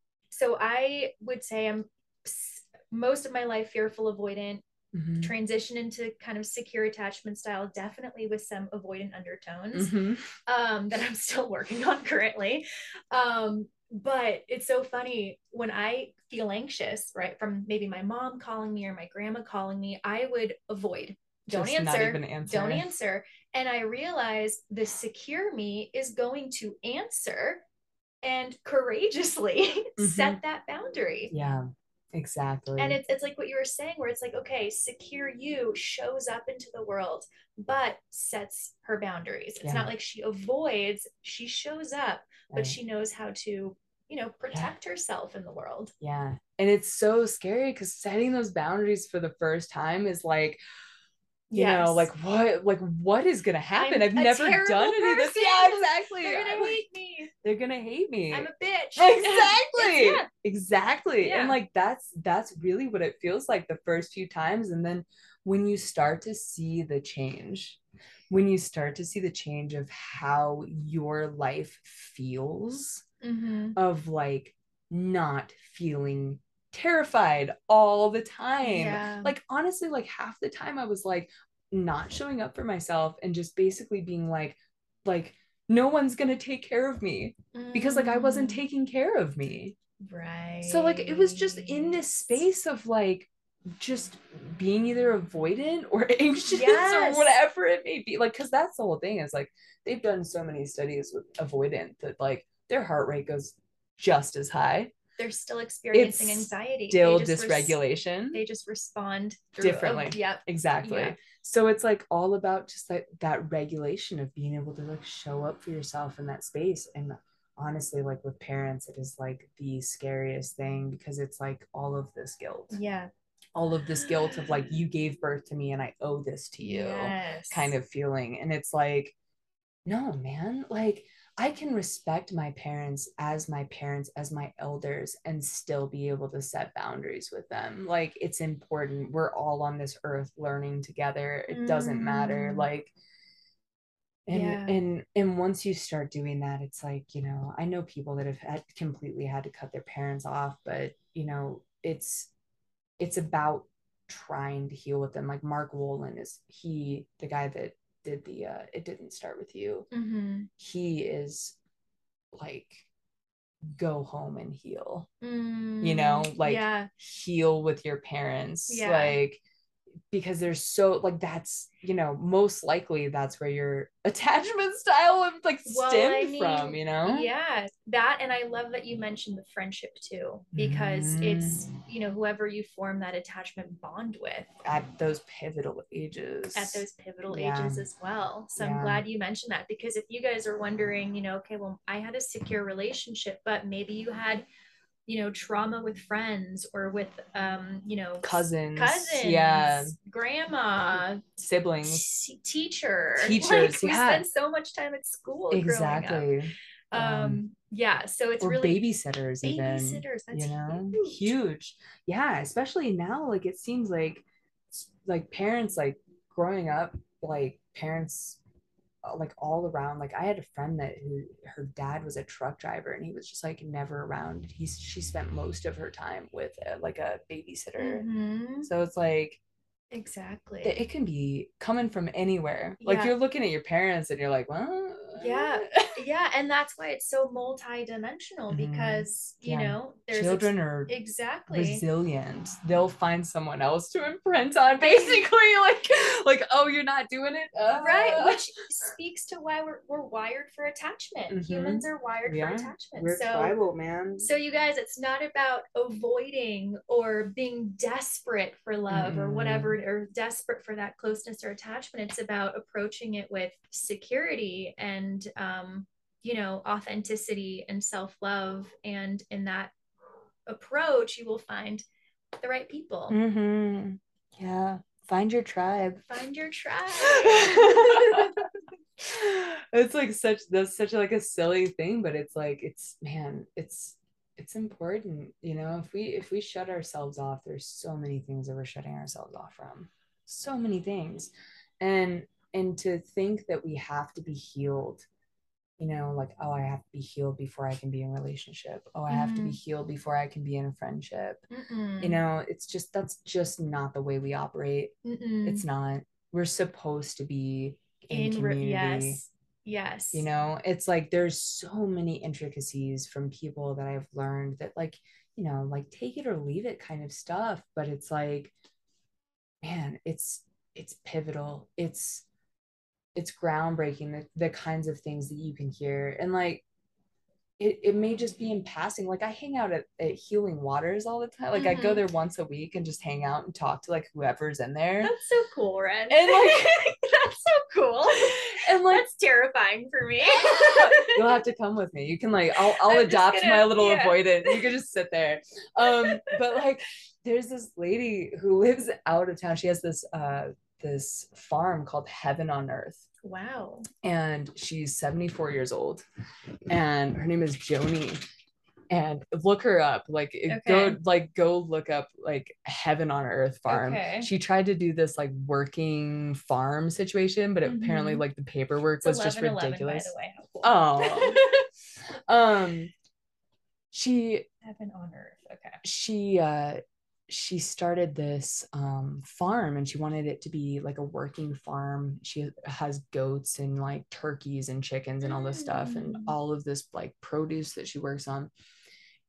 Speaker 1: so I would say I'm most of my life fearful, avoidant, mm-hmm. transition into kind of secure attachment style, definitely with some avoidant undertones mm-hmm. um, that I'm still working on currently. Um, but it's so funny when I feel anxious, right, from maybe my mom calling me or my grandma calling me, I would avoid. Don't
Speaker 2: Just
Speaker 1: answer,
Speaker 2: not even answer.
Speaker 1: Don't answer. And I realized the secure me is going to answer and courageously mm-hmm. set that boundary.
Speaker 2: Yeah. Exactly.
Speaker 1: And it's it's like what you were saying, where it's like, okay, secure you shows up into the world, but sets her boundaries. It's yeah. not like she avoids, she shows up, right. but she knows how to, you know, protect yeah. herself in the world.
Speaker 2: Yeah. And it's so scary because setting those boundaries for the first time is like, you yes. know, like what, like what is gonna happen?
Speaker 1: I'm
Speaker 2: I've never done any of this. Yeah, exactly.
Speaker 1: They're gonna hate me.
Speaker 2: They're gonna hate me.
Speaker 1: I'm a bitch.
Speaker 2: Exactly. yeah. Exactly.
Speaker 1: Yeah.
Speaker 2: And like that's that's really what it feels like the first few times. And then when you start to see the change, when you start to see the change of how your life feels, mm-hmm. of like not feeling terrified all the time.
Speaker 1: Yeah.
Speaker 2: Like honestly, like half the time I was like not showing up for myself and just basically being like, like no one's gonna take care of me mm. because like I wasn't taking care of me.
Speaker 1: Right.
Speaker 2: So like it was just in this space of like, just being either avoidant or anxious
Speaker 1: Yes.
Speaker 2: or whatever it may be. Like, because that's the whole thing is like they've done so many studies with avoidant that like their heart rate goes just as high.
Speaker 1: They're still experiencing
Speaker 2: It's
Speaker 1: anxiety.
Speaker 2: still
Speaker 1: they
Speaker 2: dysregulation.
Speaker 1: Res- they just respond
Speaker 2: differently.
Speaker 1: Oh, yep.
Speaker 2: Exactly. Yeah. So it's like all about just like that regulation of being able to like show up for yourself in that space. And honestly, like with parents, it is like the scariest thing because it's like all of this guilt.
Speaker 1: Yeah.
Speaker 2: All of this guilt of like, you gave birth to me and I owe this to you,
Speaker 1: yes.
Speaker 2: kind of feeling. And it's like, no, man, like I can respect my parents as my parents, as my elders, and still be able to set boundaries with them. Like it's important. We're all on this earth learning together. It mm. doesn't matter. Like, and, yeah. and, and once you start doing that, it's like, you know, I know people that have had completely had to cut their parents off, but you know, it's, it's about trying to heal with them. Like Mark Wolin is he, the guy that did the uh It Didn't Start With You. Mm-hmm. He is like, go home and heal. Mm, you know, like yeah. heal with your parents. Yeah. Like because there's so like that's, you know, most likely that's where your attachment style of like well, stemmed I mean, from, you know?
Speaker 1: Yeah, that. And I love that you mentioned the friendship too, because mm. it's, you know, whoever you form that attachment bond with
Speaker 2: at those pivotal ages,
Speaker 1: at those pivotal yeah. ages as well. So yeah. I'm glad you mentioned that, because if you guys are wondering, you know, okay, well, I had a secure relationship, but maybe you had, you know, trauma with friends or with, um, you know,
Speaker 2: cousins,
Speaker 1: cousins,
Speaker 2: yeah,
Speaker 1: grandma,
Speaker 2: siblings,
Speaker 1: t- teacher,
Speaker 2: teachers.
Speaker 1: Like, we
Speaker 2: yeah.
Speaker 1: spend so much time at school. Exactly. Growing up. Um, um, yeah. So it's
Speaker 2: or
Speaker 1: really
Speaker 2: babysitters,
Speaker 1: babysitters.
Speaker 2: Even,
Speaker 1: that's
Speaker 2: you know,
Speaker 1: huge.
Speaker 2: huge. Yeah. Especially now, like it seems like, like parents, like growing up, like parents, like all around. Like I had a friend that who her dad was a truck driver and he was just like never around. He's she spent most of her time with a, like a babysitter. Mm-hmm. So it's like
Speaker 1: exactly
Speaker 2: it, it can be coming from anywhere. Yeah. Like you're looking at your parents and you're like, well,
Speaker 1: yeah, yeah, and that's why it's so multi-dimensional, because mm-hmm. you yeah. know, there's
Speaker 2: children ex- are
Speaker 1: exactly
Speaker 2: resilient. They'll find someone else to imprint on, basically. like, like, oh, you're not doing it, uh.
Speaker 1: right? Which speaks to why we're we're wired for attachment. Mm-hmm. Humans are wired we for are. attachment.
Speaker 2: We're so, tribal, man.
Speaker 1: So you guys, it's not about avoiding or being desperate for love mm-hmm. or whatever, or desperate for that closeness or attachment. It's about approaching it with security and and um you know, authenticity and self-love, and in that approach you will find the right people.
Speaker 2: Mm-hmm. Yeah, find your tribe
Speaker 1: find your tribe
Speaker 2: It's like such that's such like a silly thing, but it's like it's man it's it's important, you know. If we if we shut ourselves off, there's so many things that we're shutting ourselves off from, so many things. and and to think that we have to be healed, you know, like, oh, I have to be healed before I can be in a relationship. Oh, I have mm. to be healed before I can be in a friendship. Mm-mm. You know, it's just, that's just not the way we operate. Mm-mm. It's not. We're supposed to be in, in community. Re-
Speaker 1: yes. Yes.
Speaker 2: You know, it's like, there's so many intricacies from people that I've learned that, like, you know, like take it or leave it kind of stuff. But it's like, man, it's, it's pivotal. It's, it's groundbreaking, the, the kinds of things that you can hear. And like it, it may just be in passing. Like I hang out at, at Healing Waters all the time. Like mm-hmm. I go there once a week and just hang out and talk to like whoever's in there.
Speaker 1: That's so cool, Ren.
Speaker 2: And like
Speaker 1: that's so cool.
Speaker 2: And like
Speaker 1: that's terrifying for me.
Speaker 2: You'll have to come with me. You can like I'll I'll I'm adopt gonna, my little yeah. avoidant. You can just sit there. Um, but like there's this lady who lives out of town. She has this uh this farm called Heaven on Earth.
Speaker 1: Wow.
Speaker 2: And she's seventy-four years old and her name is Joni. And look her up, like okay. go like go look up like Heaven on Earth farm. Okay. She tried to do this like working farm situation, but mm-hmm. apparently like the paperwork it's was just ridiculous. By the way. How cool. Oh. um she
Speaker 1: Heaven on Earth. Okay.
Speaker 2: She uh she started this um farm and she wanted it to be like a working farm. She has goats and like turkeys and chickens and all this stuff and all of this like produce that she works on.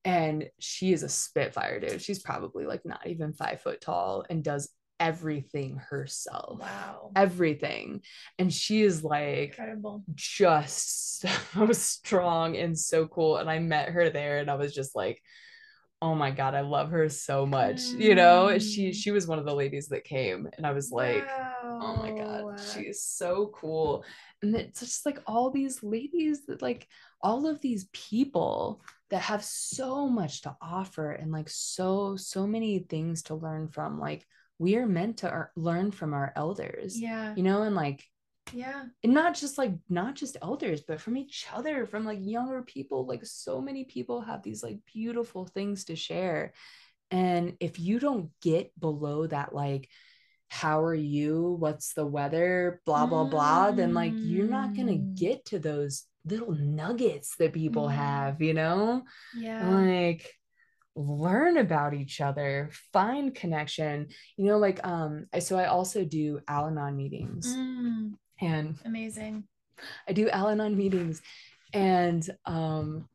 Speaker 2: And she is a spitfire, dude. She's probably like not even five foot tall and does everything herself.
Speaker 1: Wow.
Speaker 2: Everything. And she is like
Speaker 1: incredible,
Speaker 2: just so strong and so cool. And I met her there and I was just like, oh my God, I love her so much. Mm. You know, she she was one of the ladies that came and I was like, wow. Oh my God, she's so cool. And it's just like all these ladies that like all of these people that have so much to offer and like so so many things to learn from. Like we are meant to ar- learn from our elders.
Speaker 1: Yeah.
Speaker 2: You know, and like
Speaker 1: yeah,
Speaker 2: and not just like not just elders, but from each other, from like younger people. Like so many people have these like beautiful things to share. And if you don't get below that, like, how are you, what's the weather, blah blah blah, then like you're not gonna get to those little nuggets that people have, you know.
Speaker 1: Yeah.
Speaker 2: Like learn about each other, find connection, you know. Like um I so I also do Al-Anon meetings.
Speaker 1: Mm.
Speaker 2: And
Speaker 1: amazing.
Speaker 2: I do Al-Anon meetings, and um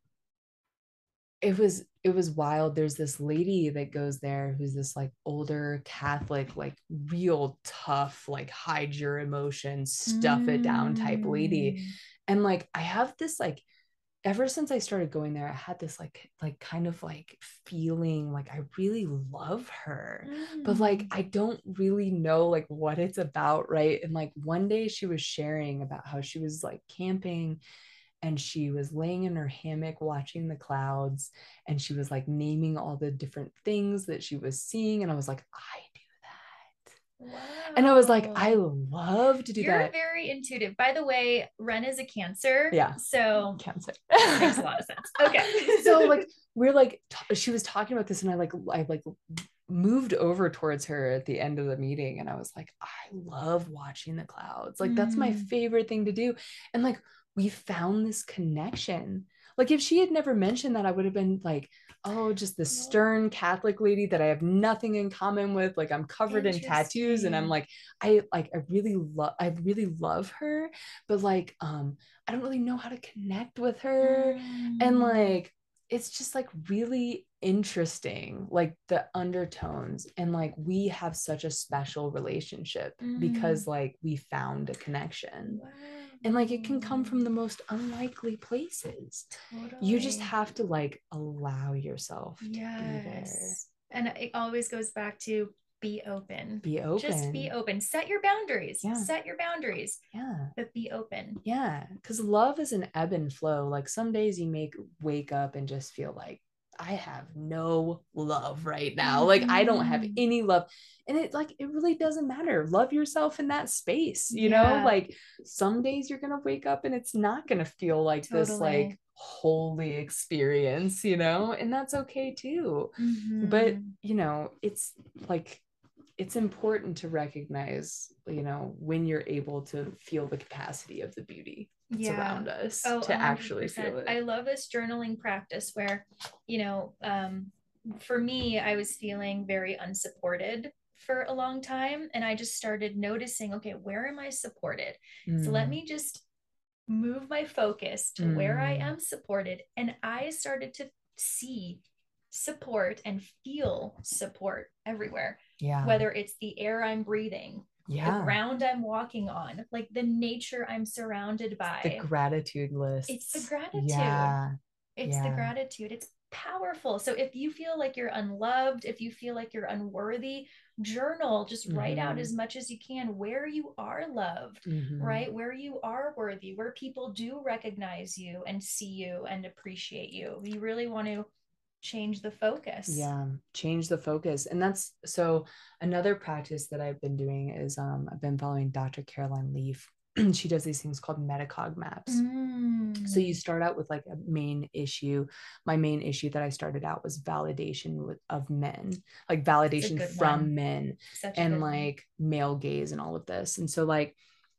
Speaker 2: it was it was wild. There's this lady that goes there who's this like older Catholic, like real tough, like hide your emotions, stuff it down type lady. And like I have this like ever since I started going there, I had this like like kind of like feeling like I really love her, mm. but like I don't really know like what it's about, right? And like one day she was sharing about how she was like camping and she was laying in her hammock watching the clouds, and she was like naming all the different things that she was seeing, and I was like, I do that. Wow. And I was like, I love to do
Speaker 1: You're
Speaker 2: that.
Speaker 1: You're very intuitive. By the way, Ren is a Cancer.
Speaker 2: Yeah.
Speaker 1: So
Speaker 2: Cancer.
Speaker 1: Makes a lot of sense. Okay.
Speaker 2: So like we're like t- she was talking about this, and I like I like moved over towards her at the end of the meeting, and I was like, I love watching the clouds. Like mm. that's my favorite thing to do. And like we found this connection. Like if she had never mentioned that, I would have been like, oh, just the stern Catholic lady that I have nothing in common with. Like I'm covered in tattoos, and I'm like, I like I really love I really love her, but like um I don't really know how to connect with her. Mm. And like it's just like really interesting, like the undertones, and like we have such a special relationship mm. because like we found a connection. Wow. And like it can come from the most unlikely places. Totally. You just have to like allow yourself to yes. be there.
Speaker 1: And it always goes back to be open.
Speaker 2: Be open.
Speaker 1: Just be open. Set your boundaries.
Speaker 2: Yeah.
Speaker 1: Set your boundaries.
Speaker 2: Yeah.
Speaker 1: But be open.
Speaker 2: Yeah. Because love is an ebb and flow. Like some days you may wake up and just feel like, I have no love right now. Mm-hmm. Like I don't have any love. And it like, it really doesn't matter. Love yourself in that space, you yeah. know, like some days you're going to wake up and it's not going to feel like totally. This like holy experience, you know, and that's okay too. Mm-hmm. But, you know, it's like, it's important to recognize, you know, when you're able to feel the capacity of the beauty that's yeah. around us oh, to one hundred percent. Actually feel it.
Speaker 1: I love this journaling practice where, you know, um, for me, I was feeling very unsupported for a long time. And I just started noticing, okay, where am I supported? Mm. So let me just move my focus to mm. where I am supported. And I started to see support and feel support everywhere.
Speaker 2: Yeah.
Speaker 1: Whether it's the air I'm breathing, yeah. the ground I'm walking on, like the nature I'm surrounded by.
Speaker 2: The gratitude list.
Speaker 1: It's the gratitude.
Speaker 2: Yeah.
Speaker 1: It's
Speaker 2: yeah.
Speaker 1: the gratitude. It's powerful. So if you feel like you're unloved, if you feel like you're unworthy, journal, just mm-hmm. write out as much as you can where you are loved, mm-hmm. right? Where you are worthy, where people do recognize you and see you and appreciate you. You really want to change the focus.
Speaker 2: Yeah, change the focus. And that's so another practice that I've been doing is um I've been following Doctor Caroline Leaf. She does these things called metacog maps. Mm. So you start out with like a main issue. My main issue that I started out was validation with, of men, like validation from one. Men Such and like one. Male gaze and all of this. And so like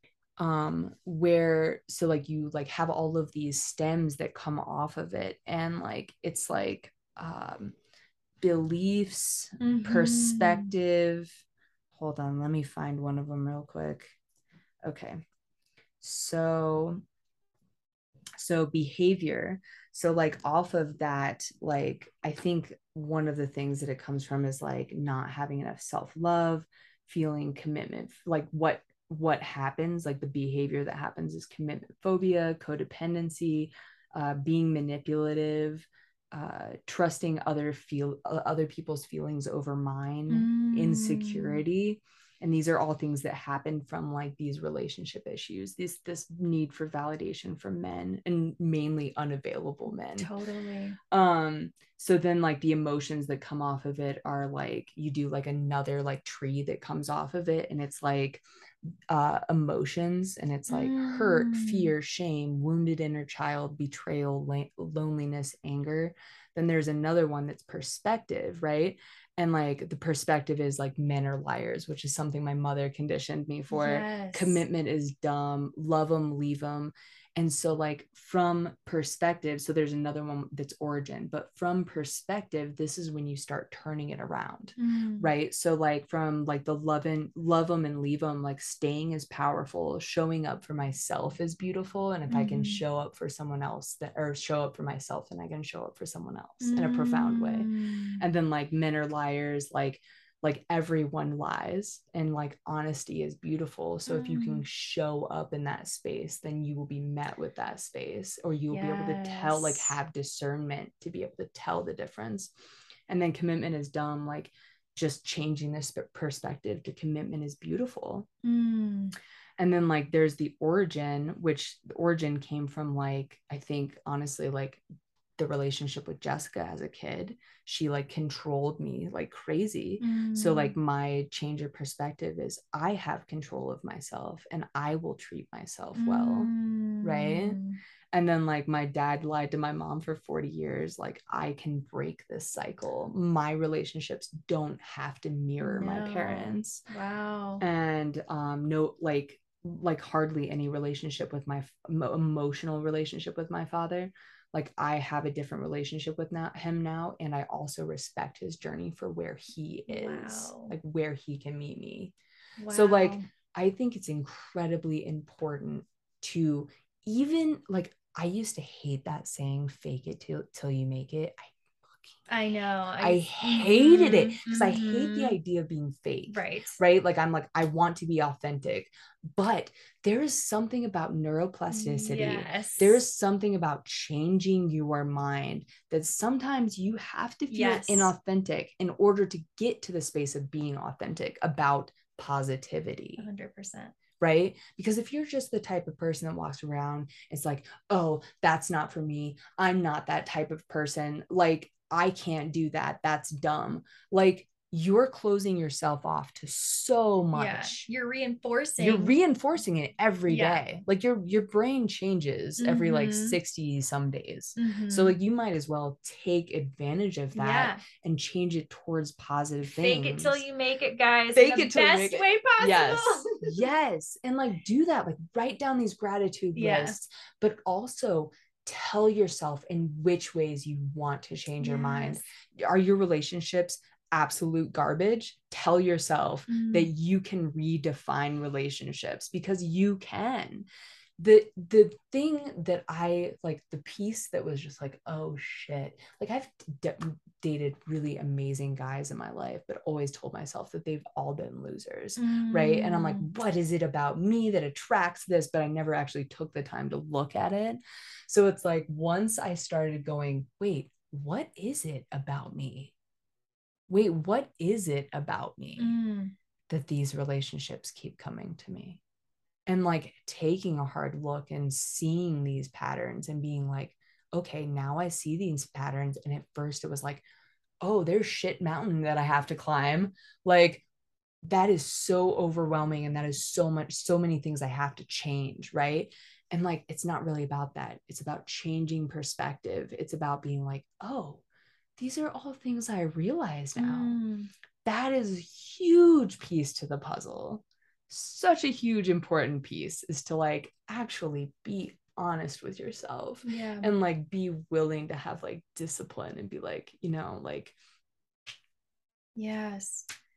Speaker 2: um where so like you like have all of these stems that come off of it, and like it's like um beliefs, mm-hmm. perspective. Hold on, let me find one of them real quick. Okay, so So behavior. So like off of that, like I think one of the things that it comes from is like not having enough self-love, feeling commitment, like what what happens, like the behavior that happens is commitment phobia, codependency, uh, being manipulative, uh, trusting other feel uh, other people's feelings over mine,
Speaker 1: Mm.
Speaker 2: insecurity. And these are all things that happen from like these relationship issues, this this need for validation from men, and mainly unavailable men.
Speaker 1: Totally.
Speaker 2: Um so then like the emotions that come off of it are like, you do like another like tree that comes off of it, and it's like uh emotions, and it's like mm. hurt, fear, shame, wounded inner child, betrayal, la- loneliness, anger. Then there's another one that's perspective, right? And like the perspective is like men are liars, which is something my mother conditioned me for. Yes. Commitment is dumb, love them, leave them. And so like from perspective, so there's another one that's origin, but from perspective, this is when you start turning it around, mm. right? So like from like the love and love them and leave them, like staying is powerful, showing up for myself is beautiful. And if mm. I can show up for someone else that, or show up for myself, then I can show up for someone else mm. in a profound way. And then like men are liars, like like everyone lies, and like honesty is beautiful. So mm. if you can show up in that space, then you will be met with that space, or you will yes. be able to tell, like have discernment to be able to tell the difference. And then commitment is dumb, like just changing this perspective to commitment is beautiful. Mm. And then like there's the origin, which the origin came from like, I think honestly, like the relationship with Jessica as a kid. She like controlled me like crazy. Mm. So like my change of perspective is I have control of myself and I will treat myself mm. well. Right. And then like my dad lied to my mom for forty years. Like I can break this cycle. My relationships don't have to mirror no. my parents.
Speaker 1: Wow.
Speaker 2: And um no, like like hardly any relationship with my emotional relationship with my father. Like I have a different relationship with now, him now, and I also respect his journey for where he is, wow. like where he can meet me. Wow. So like I think it's incredibly important to even like, I used to hate that saying, fake it till till you make it. I
Speaker 1: I know.
Speaker 2: I, I hated mm-hmm, it because mm-hmm. I hate the idea of being fake.
Speaker 1: Right.
Speaker 2: Right. Like I'm like, I want to be authentic, but there is something about neuroplasticity.
Speaker 1: Yes.
Speaker 2: There's something about changing your mind that sometimes you have to feel yes. inauthentic in order to get to the space of being authentic about positivity.
Speaker 1: one hundred percent.
Speaker 2: Right? Because if you're just the type of person that walks around, it's like, oh, that's not for me. I'm not that type of person. Like, I can't do that. That's dumb. Like, you're closing yourself off to so much.
Speaker 1: Yeah, you're reinforcing.
Speaker 2: You're reinforcing it every yeah. day. Like your your brain changes mm-hmm. every like sixty some days. Mm-hmm. So like you might as well take advantage of that yeah. and change it towards positive
Speaker 1: Fake
Speaker 2: things.
Speaker 1: Fake it till you make it, guys.
Speaker 2: Fake
Speaker 1: in the
Speaker 2: it till
Speaker 1: best
Speaker 2: you make
Speaker 1: way
Speaker 2: it.
Speaker 1: possible.
Speaker 2: Yes. Yes. And like do that. Like write down these gratitude yeah. lists, but also tell yourself in which ways you want to change yes. your mind. Are your relationships absolute garbage? Tell yourself mm. that you can redefine relationships, because you can. The the thing that I like, the piece that was just like, oh shit, like I've d- dated really amazing guys in my life, but always told myself that they've all been losers, mm. right? And I'm like, what is it about me that attracts this? But I never actually took the time to look at it. So it's like, once I started going, wait, what is it about me? Wait, what is it about me mm. that these relationships keep coming to me? And like taking a hard look and seeing these patterns and being like, okay, now I see these patterns. And at first it was like, oh, there's shit mountain that I have to climb. Like that is so overwhelming. And that is so much, so many things I have to change. Right. And like, it's not really about that. It's about changing perspective. It's about being like, oh, these are all things I realize now. Mm. That is a huge piece to the puzzle. Such a huge, important piece is to like actually be honest with yourself
Speaker 1: yeah.
Speaker 2: and like be willing to have like discipline and be like, you know, like.
Speaker 1: Yes.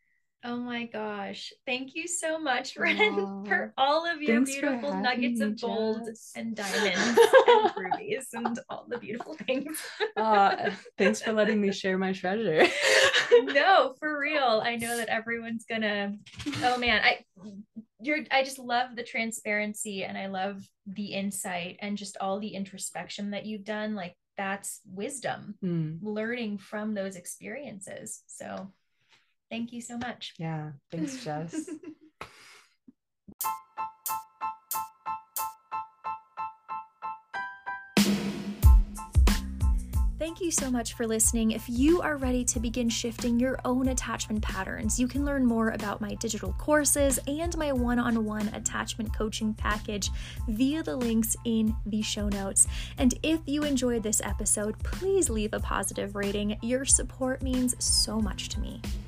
Speaker 1: Oh my gosh. Thank you so much, Ren, Aww. for all of your Thanks beautiful nuggets of gold Jess. and diamonds and rubies and all the beautiful things.
Speaker 2: uh, thanks for letting me share my treasure.
Speaker 1: No, for real. I know that everyone's gonna, oh man, I you're I just love the transparency, and I love the insight and just all the introspection that you've done. Like, that's wisdom, mm. learning from those experiences. So thank you so much.
Speaker 2: Yeah, thanks, Jess.
Speaker 1: Thank you so much for listening. If you are ready to begin shifting your own attachment patterns, you can learn more about my digital courses and my one-on-one attachment coaching package via the links in the show notes. And if you enjoyed this episode, please leave a positive rating. Your support means so much to me.